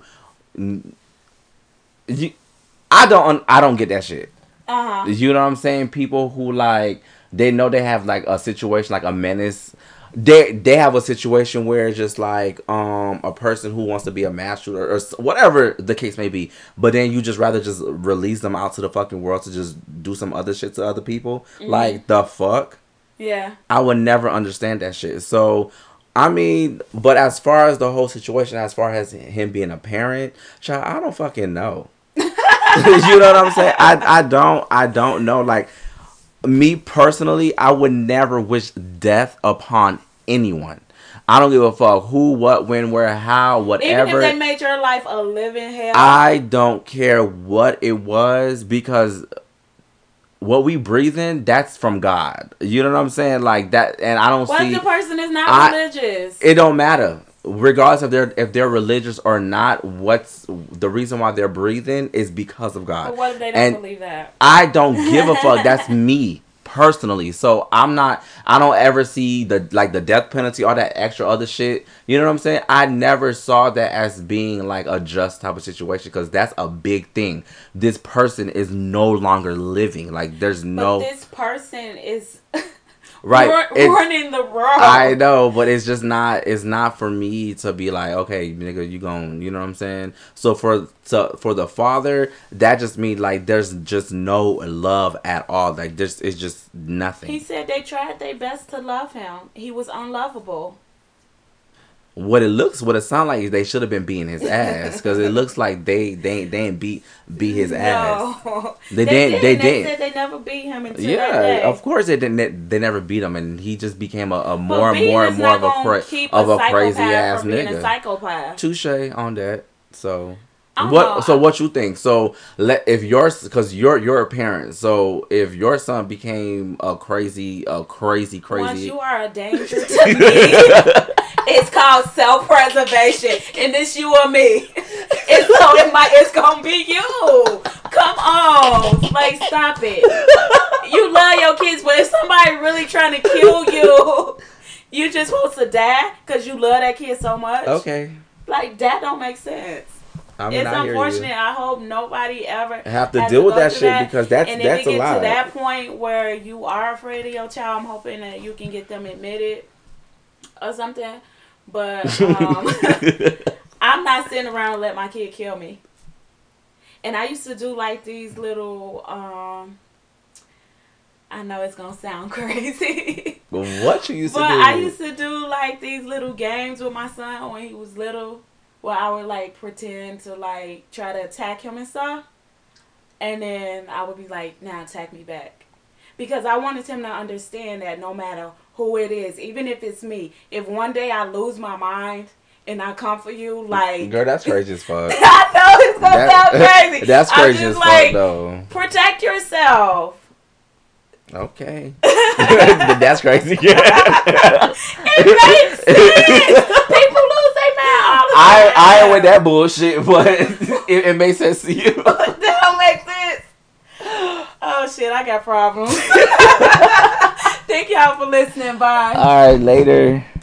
you, I don't, I don't get that shit. Uh huh. You know what I'm saying? People who like, they know they have like a situation, like a menace. They they have a situation where it's just like um a person who wants to be a mass shooter or s- whatever the case may be, but then you just rather just release them out to the fucking world to just do some other shit to other people. Mm-hmm. Like, the fuck? Yeah. I would never understand that shit. So, I mean, but as far as the whole situation, as far as him being a parent, child, I don't fucking know. You know what I'm saying? I I don't I don't know. Like, me personally, I would never wish death upon anyone. I don't give a fuck who, what, when, where, how, whatever. Even if they made your life a living hell. I don't care what it was, because what we breathe in, that's from God. You know what I'm saying? Like that, and I don't what see. What if the person is not I, religious? It don't matter. Regardless if they're if they're religious or not, what's the reason why they're breathing is because of God. But what if they don't and believe that? I don't give a fuck. That's me personally. So I'm not. I don't ever see the like the death penalty, all that extra other shit. You know what I'm saying? I never saw that as being like a just type of situation, because that's a big thing. This person is no longer living. Like there's no. But this person is. Right, Ru- ruining the world. I know, but it's just not. It's not for me to be like, okay, nigga, you gon', you know what I'm saying? So for to, for the father, that just means like there's just no love at all. Like there's, it's just nothing. He said they tried their best to love him. He was unlovable. What it looks, what it sounds like is they should have been beating his ass, because it looks like they they they didn't beat beat his no. ass. They, they didn't. They, they didn't. said they never beat him until yeah, that day. of course they didn't. They never beat him, and he just became a, a more but and more is and more of a cra- cra- of a, a crazy ass from being nigga. A psychopath. Touche on that. So I'm what? a, so what you think? So let if yours, because you're you're a parent. So if your son became a crazy, a crazy, crazy. Once you are a danger to me. It's called self-preservation, and it's you or me. It's so it might. It's gonna be you. Come on, like stop it. You love your kids, but if somebody really trying to kill you, you just supposed to die because you love that kid so much. Okay. Like that don't make sense. I mean, it's I unfortunate. I hope nobody ever have to deal to with that shit that. because that's and that's if you a get lot. To that point where you are afraid of your child, I'm hoping that you can get them admitted or something. But um, I'm not sitting around and let my kid kill me. And I used to do like these little. Um, I know it's gonna sound crazy. But what you used but to do? I used to do like these little games with my son when he was little, where I would like pretend to like try to attack him and stuff, and then I would be like, "Now attack me back," because I wanted him to understand that no matter who it is, even if it's me, if one day I lose my mind and I come for you, like, girl, that's crazy as fuck. I know it's gonna that, sound crazy. That's crazy I'm as just like, fuck, though. Protect yourself. Okay. That's crazy. It makes sense. People lose their mind all the time. I I ain't with that bullshit, but it, it makes sense to you. That don't make sense. Oh shit, I got problems. Thank y'all for listening. Bye. All right, later.